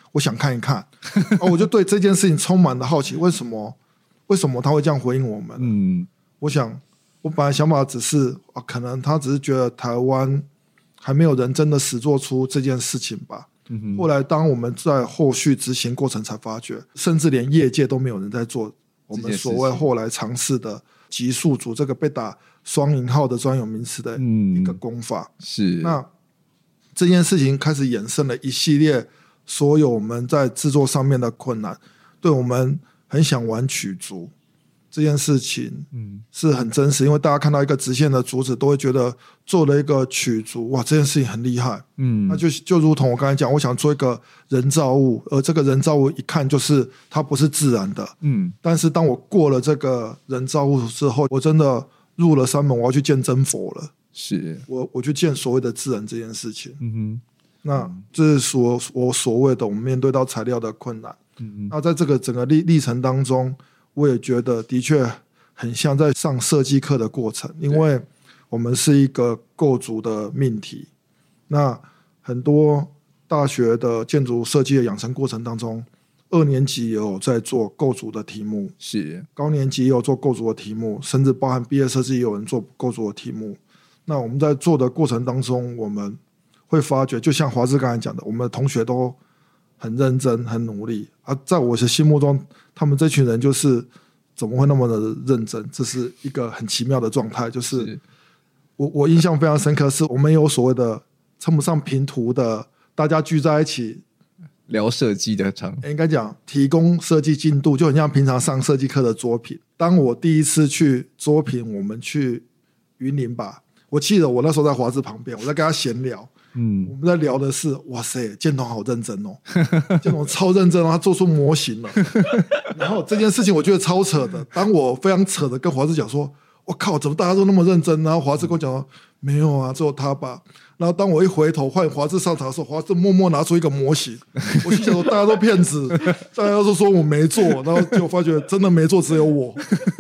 我想看一看。啊，我就对这件事情充满了好奇，为什么为什么他会这样回应我们？嗯，我想我本来想法只是、啊、可能他只是觉得台湾还没有人真的实做出这件事情吧。嗯、后来当我们在后续执行过程才发觉，甚至连业界都没有人在做我们所谓后来尝试的级数组这个被打双引号的专有名词的一个功法。 嗯、是那这件事情开始衍生了一系列所有我们在制作上面的困难，对我们很想玩曲竹这件事情是很真实，因为大家看到一个直线的竹子都会觉得做了一个曲竹，哇，这件事情很厉害。嗯，那就就如同我刚才讲，我想做一个人造物，而这个人造物一看就是它不是自然的。嗯，但是当我过了这个人造物之后，我真的入了山门，我要去见真佛了。 是我我去见所谓的自然这件事情。嗯哼，那这是所我所谓的我们面对到材料的困难。嗯哼，那在这个整个历历程当中，我也觉得的确很像在上设计课的过程，因为我们是一个构筑的命题。那很多大学的建筑设计的养成过程当中，二年级也有在做构筑的题目， 是高年级也有做构筑的题目，甚至包含毕业设计也有人做构筑的题目。那我们在做的过程当中，我们会发觉，就像华志刚才讲的，我们的同学都很认真很努力啊，在我的心目中他们这群人就是怎么会那么的认真，这是一个很奇妙的状态。就是是我, 我印象非常深刻，是我们有所谓的称不上评图的，大家聚在一起聊设计的场， 应该讲提供设计进度，就很像平常上设计课的作品。当我第一次去作品，我们去云林吧，我记得我那时候在华志旁边，我在跟他闲聊。嗯，我们在聊的是，哇塞，建彤好认真哦，建彤超认真哦，他做出模型了。然后这件事情我觉得超扯的，当我非常扯的跟华志讲说，我靠，怎么大家都那么认真？然后华志跟我讲说，没有啊，只有他吧。然后当我一回头换华志上场的时候，华志默默拿出一个模型，我心想说大家都骗子，大家都说我没做，然后结果发觉真的没做，只有我。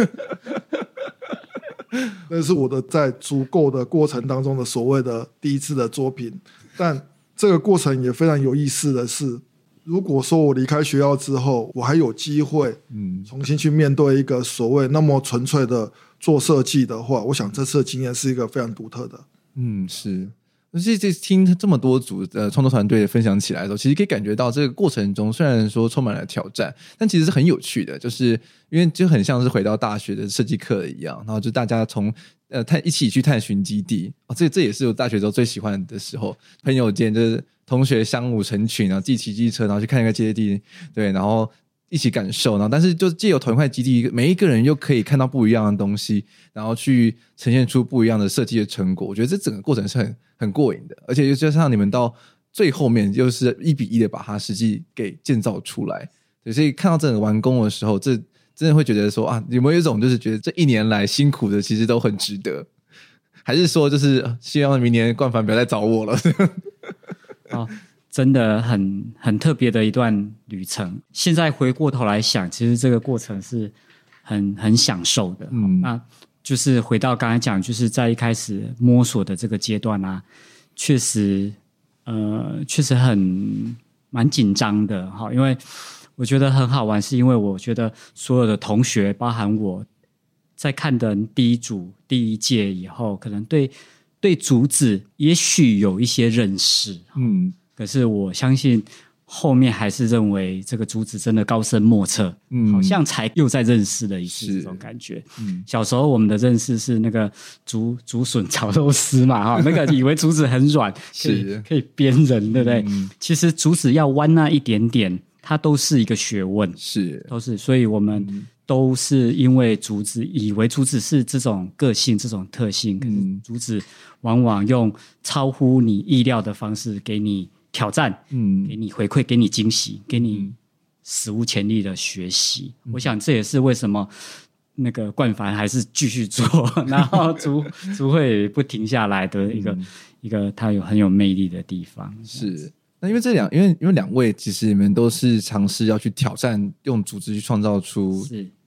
那是我的在足够的过程当中的所谓的第一次的作品。但这个过程也非常有意思的是，如果说我离开学校之后，我还有机会重新去面对一个所谓那么纯粹的做设计的话，我想这次的经验是一个非常独特的。 嗯，是。而且听这么多组呃创作团队分享起来的时候，其实可以感觉到这个过程中虽然说充满了挑战，但其实是很有趣的，就是因为就很像是回到大学的设计课一样，然后就大家从呃探一起去探寻基地，哦，这这也是我大学时候最喜欢的时候，朋友间就是同学相舞成群，然后自己骑机车，然后去看一个基地，对，然后一起感受，然后但是就借由同一块基地，每一个人又可以看到不一样的东西，然后去呈现出不一样的设计的成果。我觉得这整个过程是很很过瘾的，而且又加上你们到最后面又是一比一的把它实际给建造出来，所以看到整个完工的时候，这真的会觉得说啊，有没有一种就是觉得这一年来辛苦的其实都很值得，还是说就是希望明年冠凡不要再找我了？ 哦，真的很很特别的一段旅程。现在回过头来想，其实这个过程是很很享受的。嗯，那就是回到刚才讲，就是在一开始摸索的这个阶段啊，确实，呃，确实很蛮紧张的哈。因为我觉得很好玩，是因为我觉得所有的同学，包含我在看的第一组第一届以后，可能对对竹子也许有一些认识，嗯。可是我相信后面还是认为这个竹子真的高深莫测，嗯，好像才又在认识了一次这种感觉。嗯，小时候我们的认识是那个竹竹笋炒肉丝嘛，哈，那个以为竹子很软，可以可以编人，对不对？嗯，其实竹子要弯那一点点，它都是一个学问， 是都是，所以我们都是因为竹子，以为竹子是这种个性、这种特性，可是竹子往往用超乎你意料的方式给你挑战，嗯，给你回馈，给你惊喜，给你史无前例的学习。嗯，我想这也是为什么那个冠凡还是继续做，然后竹竹会不停下来的一个、嗯、一个他有很有魅力的地方。 是，那因为这两因为因为两位其实你们都是尝试要去挑战用竹子去创造出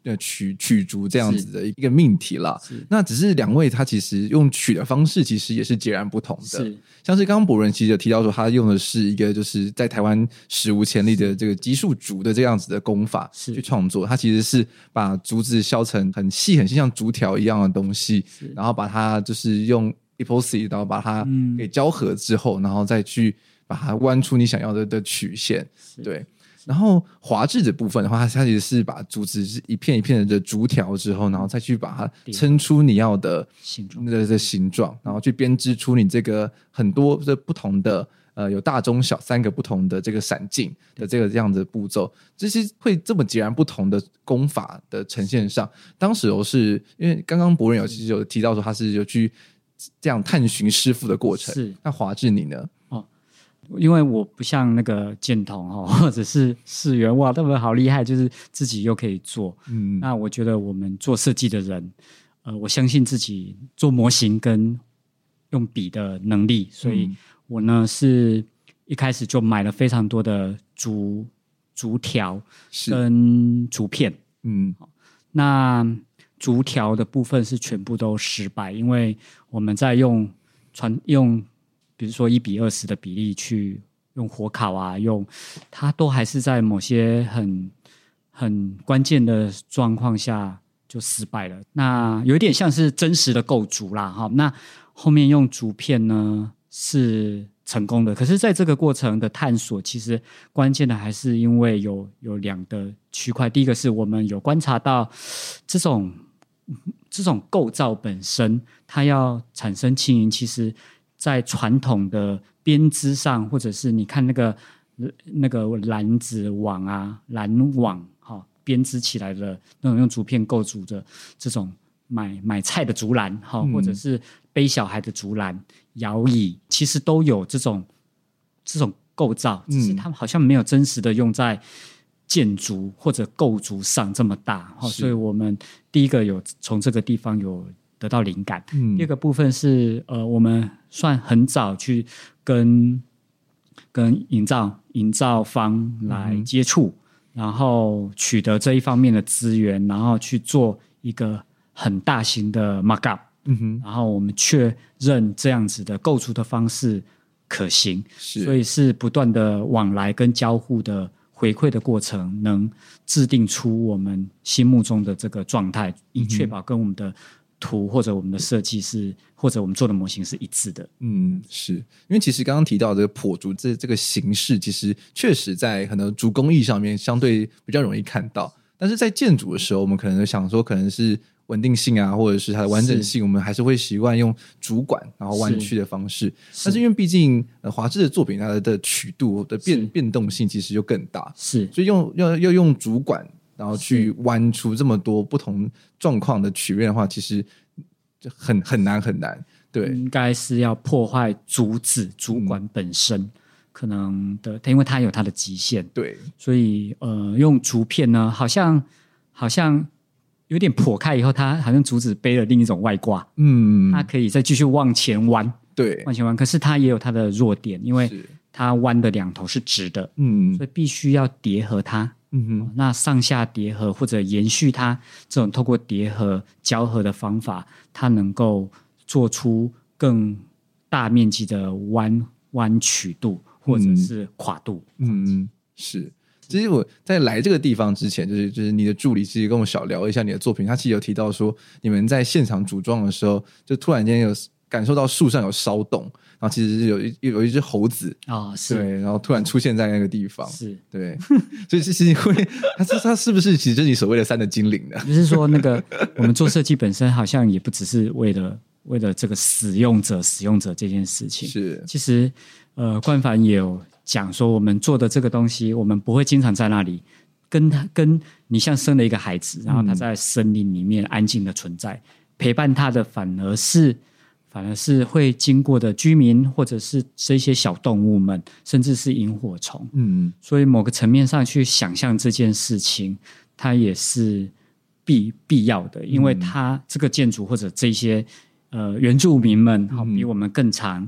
呃取取竹这样子的一个命题啦。那只是两位他其实用取的方式其实也是截然不同的。是像是刚刚博仁其实有提到说，他用的是一个就是在台湾史无前例的这个奇数竹的这样子的功法去创作。他其实是把竹子削成很细很细像竹条一样的东西，然后把它就是用 epoxy 然后把它给胶合之后、嗯、然后再去把它弯出你想要 的, 的曲线。对，然后华制的部分的话，它其实是把竹子是一片一片的竹条之后，然后再去把它撑出你要的形状的, 的形状，然后去编织出你这个很多的不同的呃有大中小三个不同的这个闪镜的这个这样的步骤，这些会这么截然不同的功法的呈现上，当时我是因为刚刚博仁有其实有提到说他是有去这样探寻师傅的过程，是那华制你呢？ 因为我不像那个建同、哦、或者是世元哇他们好厉害，就是自己又可以做、嗯、那我觉得我们做设计的人呃，我相信自己做模型跟用笔的能力，所以我呢是一开始就买了非常多的竹竹条跟竹片。嗯，那竹条的部分是全部都失败，因为我们在用传用比如说一比二十的比例去用火烤啊，用它都还是在某些很很关键的状况下就失败了。那有一点像是真实的构筑啦，哈。那后面用竹片呢是成功的，可是在这个过程的探索，其实关键的还是因为有有两个区块。第一个是我们有观察到这种这种构造本身，它要产生轻盈，其实在传统的编织上，或者是你看那个那个篮子网啊、篮网哈、哦，编织起来的那种用竹片构筑的这种买买菜的竹篮哈、哦嗯，或者是背小孩的竹篮、摇椅，其实都有这种这种构造，只是他们好像没有真实的用在建筑或者构筑上这么大，哦、所以我们第一个有从这个地方有得到灵感、嗯、第二个部分是呃，我们算很早去跟跟营造营造方来接触、嗯、然后取得这一方面的资源，然后去做一个很大型的 mock up、嗯、哼然后我们确认这样子的构筑的方式可行，所以是不断的往来跟交互的回馈的过程，能制定出我们心目中的这个状态，以确保跟我们的图或者我们的设计是或者我们做的模型是一致的。 嗯，是因为其实刚刚提到这个破竹这这个形式，其实确实在很多竹工艺上面相对比较容易看到，但是在建筑的时候，我们可能想说可能是稳定性啊，或者是它的完整性，我们还是会习惯用竹管然后弯曲的方式。是但是因为毕竟呃华制的作品，它的曲度的变变动性其实就更大，是所以用要要用竹管。然后去弯出这么多不同状况的曲面的话，其实很很难很难。对， 应该是要破坏竹子竹管本身、嗯、可能的，因为它有它的极限。对，所以呃，用竹片呢，好像好像有点破开以后，它好像竹子背了另一种外挂。嗯，它可以再继续往前弯。对，往前弯，可是它也有它的弱点，因为它弯的两头是直的。嗯，所以必须要叠合它。嗯哼，那上下叠合或者延续它这种透过叠合交合的方法，它能够做出更大面积的弯弯曲度或者是跨度。嗯， 是。其实我在来这个地方之前，就是就是你的助理其实跟我小聊一下你的作品，他其实有提到说，你们在现场组装的时候，就突然间有感受到树上有骚动。然后其实有一有一只猴子啊、哦，是对，然后突然出现在那个地方，是对，所以其实会，它是它是不是其实就是你所谓的三的精灵呢？ 就是说，那个我们做设计本身好像也不只是为了为了这个使用者使用者这件事情，是其实呃，冠凡也有讲说，我们做的这个东西，我们不会经常在那里跟他跟你像生了一个孩子，然后他在森林里面安静的存在，嗯、陪伴他的反而是。反而是会经过的居民，或者是这些小动物们，甚至是萤火虫。嗯，所以某个层面上去想象这件事情，它也是必必要的，因为它这个建筑或者这些呃原住民们，好、嗯、比我们更常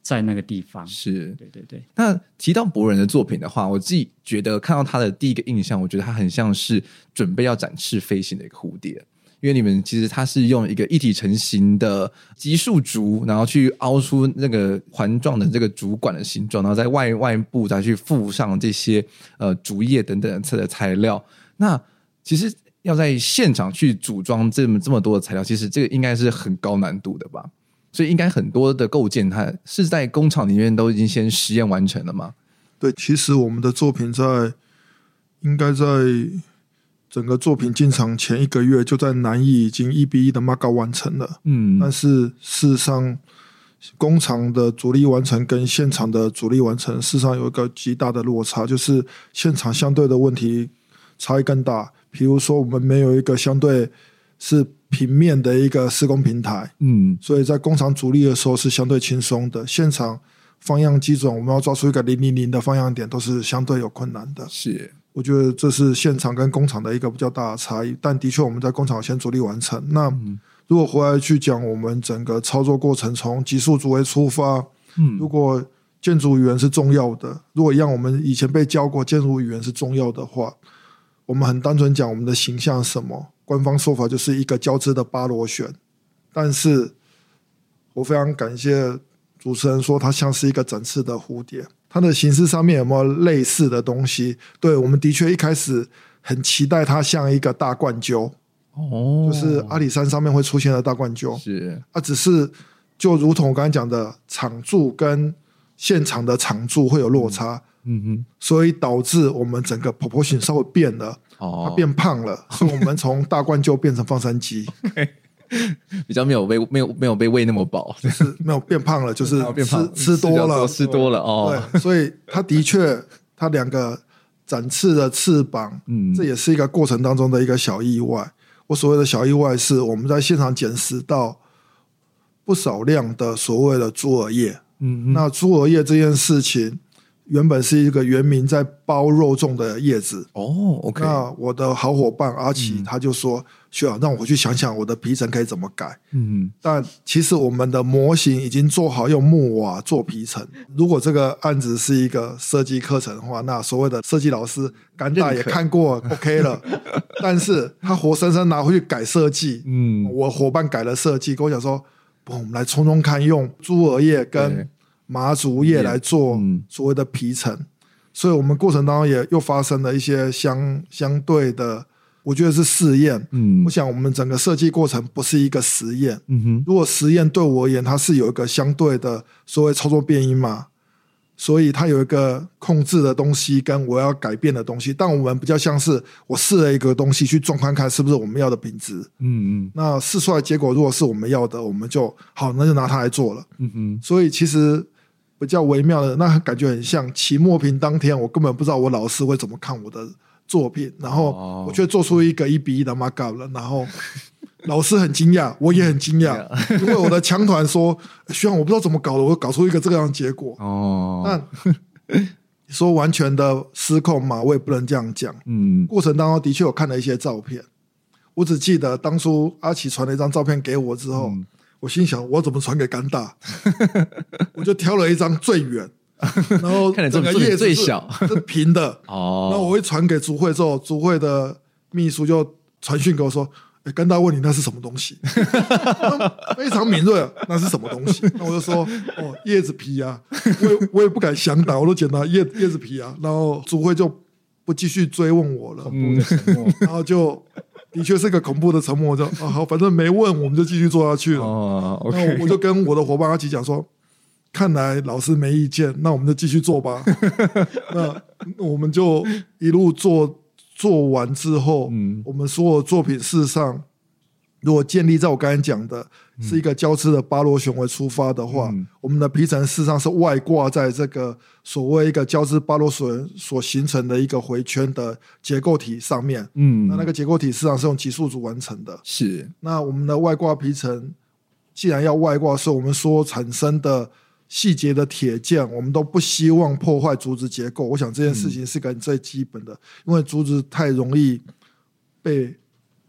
在那个地方。 是， 对对对。 那提到博仁的作品的话，我自己觉得看到他的第一个印象，我觉得他很像是准备要展翅飞行的一个蝴蝶。因为你们其实它是用一个一体成型的级数竹，然后去凹出那个环状的这个竹管的形状，然后在外外部再去附上这些呃竹叶等等的材料。那其实要在现场去组装这么这么多的材料，其实这个应该是很高难度的吧？所以应该很多的构件它是在工厂里面都已经先实验完成了吗？ 对，其实我们的作品在应该在整个作品进场前一个月就在南艺已经一比一的 mock 完成了，嗯，但是事实上工厂的主力完成跟现场的主力完成事实上有一个极大的落差，就是现场相对的问题差异更大。比如说我们没有一个相对是平面的一个施工平台，嗯，所以在工厂主力的时候是相对轻松的，现场放样基准我们要抓出一个零零零的放样点都是相对有困难的。 是， 我觉得这是现场跟工厂的一个比较大的差异，但的确我们在工厂先主力完成。那如果回来去讲我们整个操作过程，从级数组为出发，嗯，如果建筑语言是重要的，如果一样我们以前被教过建筑语言是重要的话，我们很单纯讲我们的形象是什么，官方说法就是一个交织的八螺旋，但是我非常感谢主持人说它像是一个展翅的蝴蝶，它的形式上面有没有类似的东西？对，我们的确一开始很期待它像一个大冠鸠，哦，就是阿里山上面会出现的大冠鸠， 是啊，只是就如同我刚才讲的，场柱跟现场的场柱会有落差，嗯哼，所以导致我们整个 proportion 稍微变了，哦，它变胖了，所以我们从大冠鸠变成放山鸡。okay. 比较没有被没有没有被喂那么饱， 就是没有变胖了，就是吃吃多了， 吃多了哦。 对，所以它的确，它两个展翅的翅膀，嗯，这也是一个过程当中的一个小意外。我所谓的小意外是我们在现场捡拾到不少量的所谓的猪耳叶，嗯，那猪耳叶这件事情。原本是一个原名在包肉粽的叶子哦 ，OK。 那我的好伙伴阿奇、嗯、他就说：“学长，让我回去想想我的皮层可以怎么改。”嗯，但其实我们的模型已经做好，用木瓦做皮层。如果这个案子是一个设计课程的话，那所谓的设计老师甘大也看过 ，OK 了。但是他活生生拿回去改设计，嗯，我伙伴改了设计，跟我讲说：“不，我们来冲冲看，用猪耳叶跟。”麻竹叶来做所谓的皮层、嗯、所以我们过程当中也又发生了一些相相对的，我觉得是试验。嗯，我想我们整个设计过程不是一个实验。嗯哼，如果实验对我而言，它是有一个相对的所谓操作变因嘛，所以它有一个控制的东西跟我要改变的东西，但我们比较像是我试了一个东西去撞看看是不是我们要的品质。嗯嗯，那试出来结果如果是我们要的，我们就好，那就拿它来做了。嗯哼，所以其实。比较微妙的，那感觉很像期末评当天，我根本不知道我老师会怎么看我的作品，然后我却做出一个一比一的 mock up 了，然后老师很惊讶，我也很惊讶，因为我的强团说，学长我不知道怎么搞的，我搞出一个这样的结果。哦，那你说完全的失控嘛，我也不能这样讲。嗯，过程当中的确有看了一些照片，我只记得当初阿奇传了一张照片给我之后。嗯，我心想我怎么传给甘大我就挑了一张最远然后整个叶子最小是平的哦，然后我一传给竹会之后，竹会的秘书就传讯给我说欸，甘大问你那是什么东西非常敏锐，那是什么东西那我就说哦，叶子皮啊，我也我也不敢详答，我都简单叶叶子皮啊，然后竹会就不继续追问我了，恐怖的沉默然后就的确是个恐怖的沉默，就啊好，反正没问，我们就继续做下去了。哦 ，OK， 那我就跟我的伙伴阿奇讲说，看来老师没意见，那我们就继续做吧。那我们就一路做做完之后，嗯，我们所有作品事实上，如果建立在我刚才讲的是一个交织的八螺旋为出发的话，嗯，我们的皮层事实上是外挂在这个所谓一个交织八螺旋所形成的一个回圈的结构体上面。嗯，那那个结构体事实上是用级数组完成的。是，那我们的外挂皮层既然要外挂，所以我们所产生的细节的铁件，我们都不希望破坏竹子结构。我想这件事情是个最基本的，嗯，因为竹子太容易被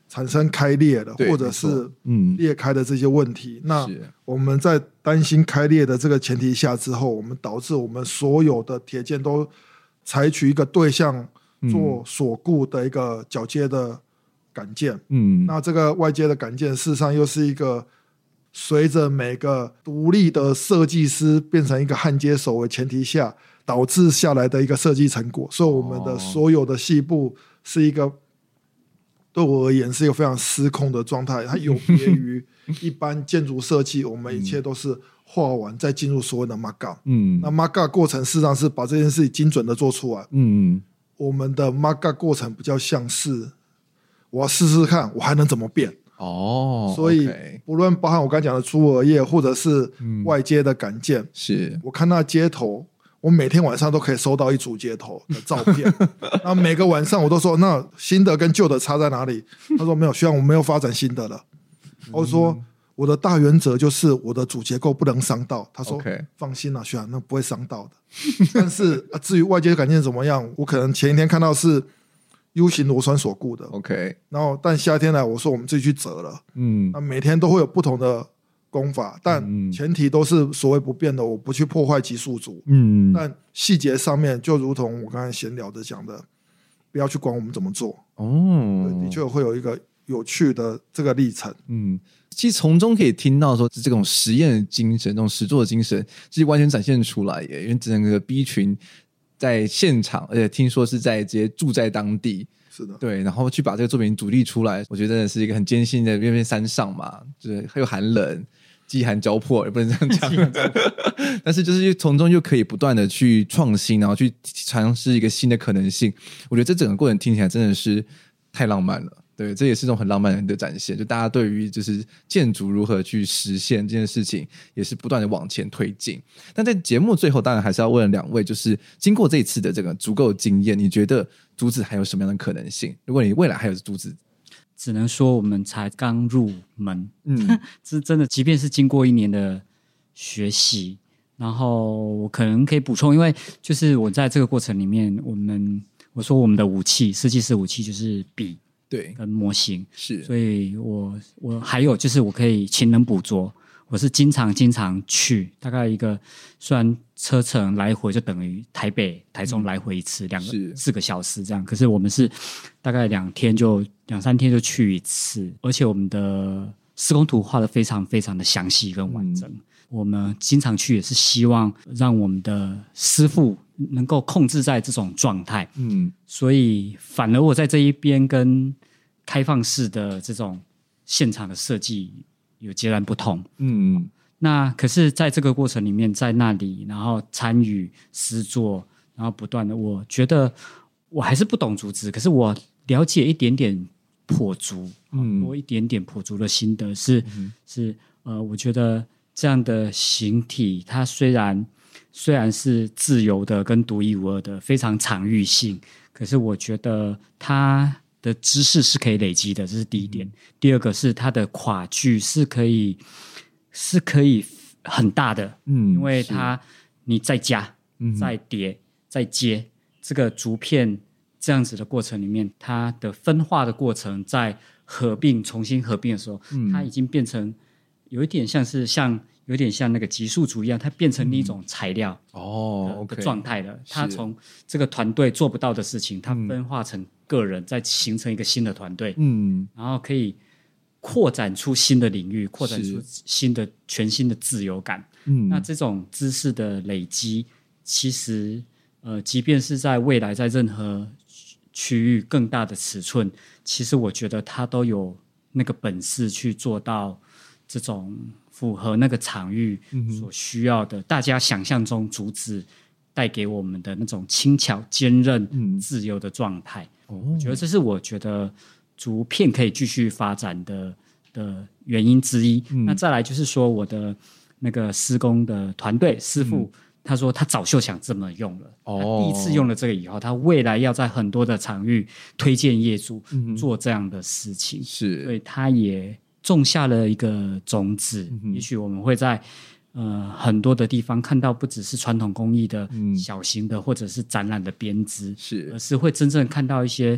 产生开裂的，或者是裂开的这些问题。嗯、那我们在担心开裂的这个前提下之后，我们导致我们所有的铁件都采取一个对象做锁固的一个铰接的杆件。嗯，那这个外接的杆件事实上又是一个随着每个独立的设计师变成一个焊接手为前提下导致下来的一个设计成果，所以我们的所有的细部是一个对我而言是一个非常失控的状态，它有别于一般建筑设计我们一切都是画完再进入所谓的 markup。 嗯，那 markup 过程事实上是把这件事精准的做出来。嗯，我们的 markup 过程比较像是我要试试看我还能怎么变。哦，所以不论包含我刚才讲的出额叶或者是外接的杆件，是我看到接头，我每天晚上都可以收到一组接头的照片。然后每个晚上我都说，那新的跟旧的差在哪里？他说没有，虽然我没有发展新的了。我说我的大原则就是我的主结构不能伤到。他说、okay. 放心啦，学长，那不会伤到的。但是、啊、至于外接杆件怎么样，我可能前一天看到是U 型螺栓锁固的 ，OK， 然后但夏天来我说我们自己去折了，嗯，那每天都会有不同的工法，但前提都是所谓不变的，我不去破坏级数组，嗯，但细节上面就如同我刚才闲聊的讲的，不要去管我们怎么做，哦，的确会有一个有趣的这个历程， 嗯，其实从中可以听到说这种实验的精神，这种实作的精神，其实完全展现出来耶，因为整个 B 群。在现场，而且听说是在直接住在当地， 是的， 对，然后去把这个作品组立出来，我觉得真的是一个很艰辛的，因为山上嘛，就是又寒冷，饥寒交迫，也不能这样讲，但是就是从中又可以不断的去创新，然后去尝试一个新的可能性。我觉得这整个过程听起来真的是太浪漫了。对，这也是一种很浪漫的展现，就大家对于就是建筑如何去实现这件事情也是不断的往前推进。但在节目最后当然还是要问两位，就是经过这一次的这个足够经验，你觉得竹子还有什么样的可能性？如果你未来还有竹子， 只能说我们才刚入门，嗯，这真的即便是经过一年的学习，然后我可能可以补充，因为就是我在这个过程里面，我们我说我们的武器设计师武器就是笔对， 跟模型是， 所以我我还有就是我可以勤能补拙，我是经常经常去，大概一个虽然车程来回就等于台北、台中来回一次，两个四个小时这样，可是我们是大概两天就两三天就去一次，而且我们的施工图画得非常非常的详细跟完整。嗯，我们经常去也是希望让我们的师傅能够控制在这种状态，嗯，所以反而我在这一边跟开放式的这种现场的设计有截然不同，嗯，那可是在这个过程里面，在那里然后参与实作，然后不断的，我觉得我还是不懂竹子，可是我了解一点点跛竹，嗯，多一点点跛竹的心得是、嗯、是呃，我觉得这样的形体，它虽然虽然是自由的跟独一无二的，非常场域性，可是我觉得它的知识是可以累积的，这是第一点。嗯、第二个是它的跨距是可以是可以很大的，嗯，因为它你再加、嗯、再叠、再接这个竹片这样子的过程里面，它的分化的过程在合并重新合并的时候，嗯、它已经变成有一点像是像有点像那个级数竹一样，它变成一种材料的、嗯哦、的状态了。它从这个团队做不到的事情，它分化成个人，再形成一个新的团队，嗯，然后可以扩展出新的领域，扩展出新的全新的自由感。嗯，那这种知识的累积，其实呃，即便是在未来在任何区域更大的尺寸，其实我觉得它都有那个本事去做到这种符合那个场域所需要的、嗯、大家想象中竹子带给我们的那种轻巧、坚韧、嗯、自由的状态、哦、我觉得这是我觉得竹片可以继续发展的的原因之一、嗯、那再来就是说我的那个施工的团队师傅、嗯，他说他早就想这么用了、哦、他第一次用了这个以后，他未来要在很多的场域推荐业主做这样的事情、嗯、是，所以他也种下了一个种子、嗯、也许我们会在呃很多的地方看到不只是传统工艺的小型的、嗯、或者是展览的编织，是，而是会真正看到一些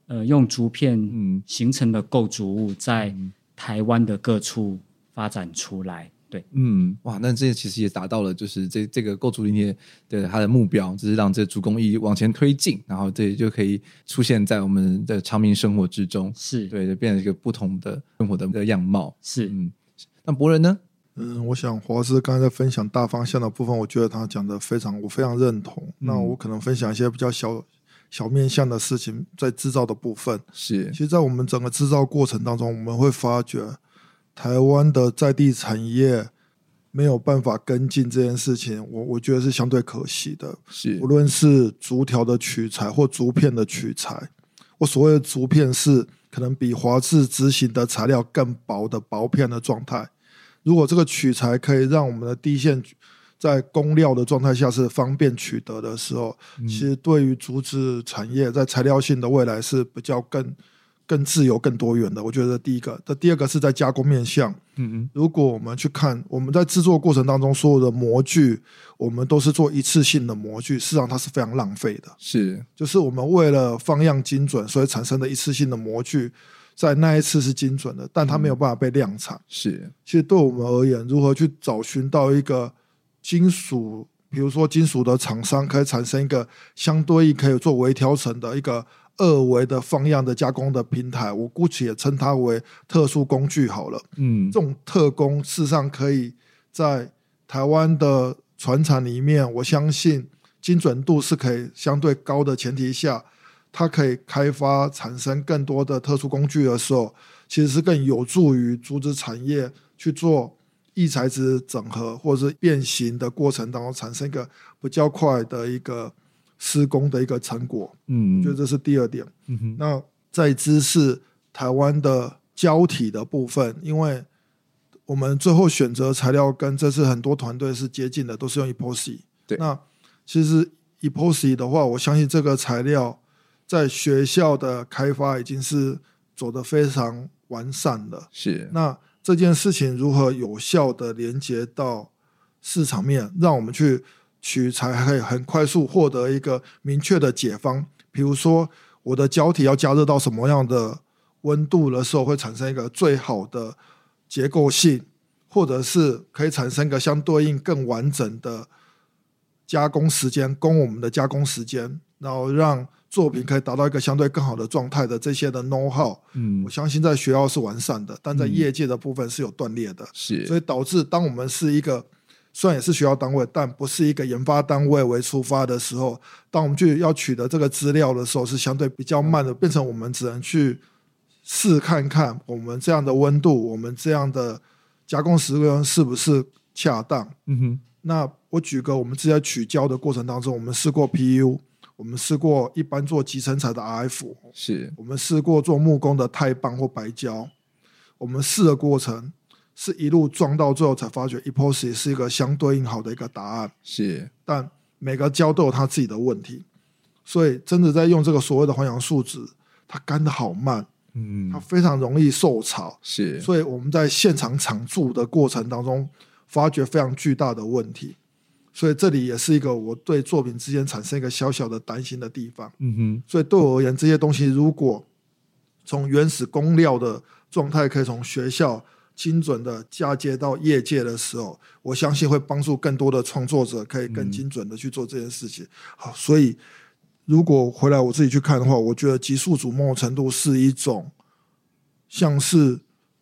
呃用竹片形成的构筑物在台湾的各处发展出来。对， 嗯，哇，那这其实也达到了，就是这这个构筑林业的它的目标，就是让这竹工艺往前推进，然后这就可以出现在我们的常民生活之中， 是对，就变成一个不同的生活的样貌。 是， 嗯，那博仁呢？ 嗯，我想华师刚才在分享大方向的部分，我觉得他讲的非常，我非常认同。嗯、那我可能分享一些比较小小面向的事情，在制造的部分。 是， 其实，在我们整个制造过程当中，我们会发觉台湾的在地产业没有办法跟进这件事情，我我觉得是相对可惜的。 是， 无论是竹条的取材或竹片的取材，我所谓的竹片是可能比华制执行的材料更薄的薄片的状态。如果这个取材可以让我们的第一线在工料的状态下是方便取得的时候，嗯、其实对于竹子产业在材料性的未来是比较更更自由、更多元的。我觉得第一个，这第二个是在加工面向。嗯嗯，如果我们去看我们在制作过程当中所有的模具，我们都是做一次性的模具，事实上它是非常浪费的。 是， 就是我们为了放样精准，所以产生的一次性的模具。在那一次是精准的，但它没有办法被量产。 是， 其实对我们而言，如何去找寻到一个金属，比如说金属的厂商，可以产生一个相对应可以做微调成的一个二维的放样的加工的平台，我姑且也称它为特殊工具好了。嗯，这种特工事实上可以在台湾的传产里面，我相信精准度是可以相对高的前提下。它可以开发产生更多的特殊工具的时候，其实是更有助于竹子产业去做异材质整合或者是变形的过程当中产生一个比较快的一个施工的一个成果。嗯，我觉得这是第二点。嗯哼，那再之是台湾的胶体的部分，因为我们最后选择材料跟这次很多团队是接近的，都是用 epoxy。对，那其实 epoxy 的话，我相信这个材料。在学校的开发已经是走得非常完善了。是，那这件事情如何有效的连接到市场面，让我们去取材可以很快速获得一个明确的解方。比如说，我的胶体要加热到什么样的温度的时候，会产生一个最好的结构性，或者是可以产生一个相对应更完整的加工时间，供我们的加工时间，然后让作品可以达到一个相对更好的状态的这些的 know how， 嗯，我相信在学校是完善的，但在业界的部分是有断裂的，是，所以导致当我们是一个虽然也是学校单位，但不是一个研发单位为出发的时候，当我们去要取得这个资料的时候，是相对比较慢的，变成我们只能去试看看我们这样的温度，我们这样的加工时间是不是恰当。嗯哼，那我举个我们自己在取胶的过程当中，我们试过 P U。我们试过一般做集成材的 R F， 是我们试过做木工的钛棒或白胶，我们试的过程是一路撞到最后才发觉 epoxy 是一个相对应好的一个答案，是，但每个胶都有它自己的问题，所以真的在用这个所谓的环氧树脂，它干得好慢，嗯，它非常容易受潮，是，所以我们在现场场驻的过程当中发觉非常巨大的问题。所以这里也是一个我对作品之间产生一个小小的担心的地方。嗯哼，所以对我而言，这些东西如果从原始工料的状态可以从学校精准的嫁接到业界的时候，我相信会帮助更多的创作者可以更精准的去做这件事情。好，所以如果回来我自己去看的话，我觉得极速组某种程度是一种像是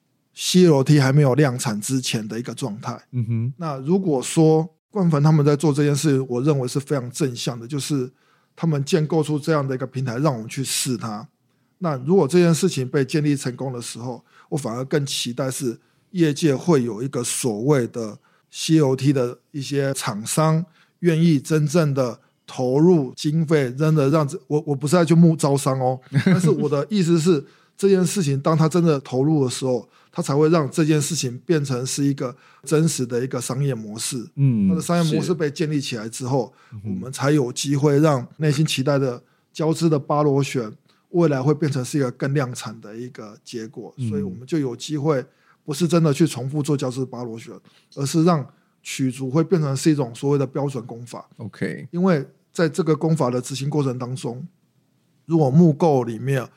C L T 还没有量产之前的一个状态。嗯哼，那如果说冠凡他们在做这件事，我认为是非常正向的，就是他们建构出这样的一个平台，让我们去试它。那如果这件事情被建立成功的时候，我反而更期待是业界会有一个所谓的 C L T 的一些厂商愿意真正的投入经费，真的让我我不是在去募招商哦，但是我的意思是这件事情当他真的投入的时候，它才会让这件事情变成是一个真实的一个商业模式。嗯，它的商业模式被建立起来之后，我们才有机会让内心期待的交织的巴螺旋未来会变成是一个更量产的一个结果。嗯，所以我们就有机会不是真的去重复做交织巴螺旋，而是让取竹会变成是一种所谓的标准工法。OK， 因为在这个工法的执行过程当中，如果木构里面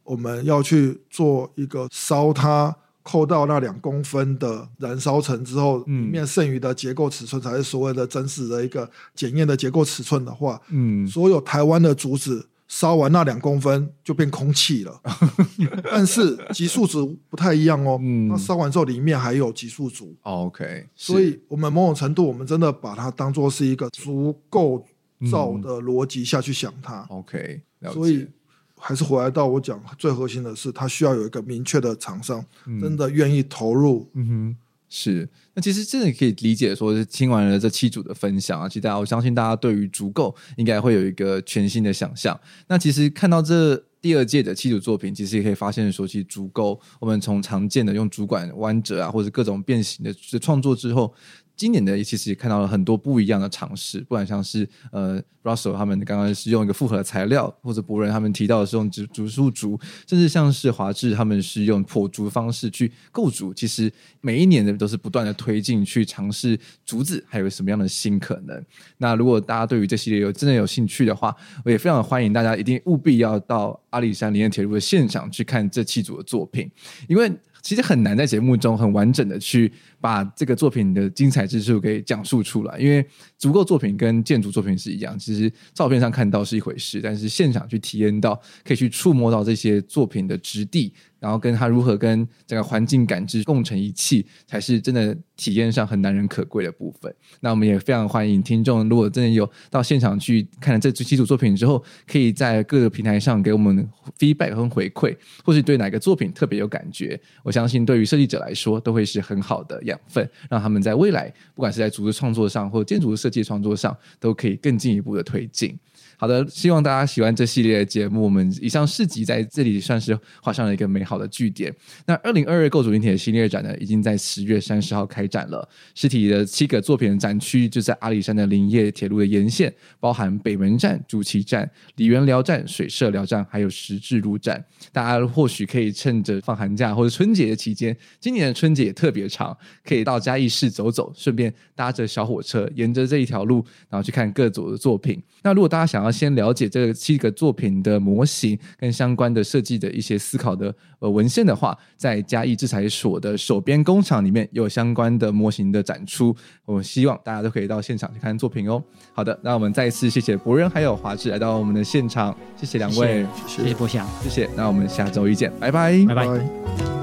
我们要去做一个烧它，扣到那两公分的燃烧层之后，嗯、里面剩余的结构尺寸才是所谓的真实的一个检验的结构尺寸的话，嗯，所有台湾的竹子烧完那两公分就变空气了。但是级数值不太一样哦，嗯、那烧完之后里面还有级数组。 哦、OK， 所以我们某种程度我们真的把它当作是一个足够造的逻辑下去想它。 嗯、OK， 了解。 所以还是回来到我讲最核心的是，它需要有一个明确的厂商，嗯、真的愿意投入。 嗯哼，是。那其实真的可以理解说，听完了这七组的分享啊，其实大家我相信大家对于竹构应该会有一个全新的想象。那其实看到这第二届的七组作品，其实也可以发现说，其实竹构我们从常见的用竹管弯折啊，或者各种变形的创作之后，今年的其实也看到了很多不一样的尝试，不管像是呃 Russell 他们刚刚是用一个复合的材料，或者博人他们提到的是用竹竹树竹，甚至像是华智他们是用破竹方式去构竹，其实每一年的都是不断的推进去尝试竹子还有什么样的新可能。那如果大家对于这系列有真的有兴趣的话，我也非常欢迎大家一定务必要到阿里山林业铁路的现场去看这七组的作品，因为其实很难在节目中很完整的去把这个作品的精彩之处给讲述出来，因为竹构作品跟建筑作品是一样，其实照片上看到是一回事，但是现场去体验到，可以去触摸到这些作品的质地，然后跟它如何跟整个环境感知共成一气，才是真的体验上很难能可贵的部分。那我们也非常欢迎听众，如果真的有到现场去看了这七组作品之后，可以在各个平台上给我们 feedback 和回馈，或是对哪个作品特别有感觉，我相信对于设计者来说都会是很好的养分，让他们在未来不管是在竹子创作上或建筑设计创作上都可以更进一步的推进。好的，希望大家喜欢这系列的节目。我们以上四集在这里算是画上了一个美好的句点。那二零二二构筑林铁系列展呢，已经在十月三十号开展了。实体的七个作品的展区就在阿里山的林业铁路的沿线，包含北门站、竹崎站、梨园寮站、水社寮站，还有十字路站。大家或许可以趁着放寒假或者春节的期间，今年的春节也特别长，可以到嘉义市走走，顺便搭着小火车，沿着这一条路，然后去看各组的作品。那如果大家想要先了解这七个作品的模型跟相关的设计的一些思考的呃文献的话，在嘉义制裁所的手编工厂里面有相关的模型的展出，我希望大家都可以到现场去看作品哦。好的，那我们再一次谢谢博人还有华智来到我们的现场，谢谢两位， 谢谢博翔， 谢谢。那我们下周一见，拜拜， 拜拜。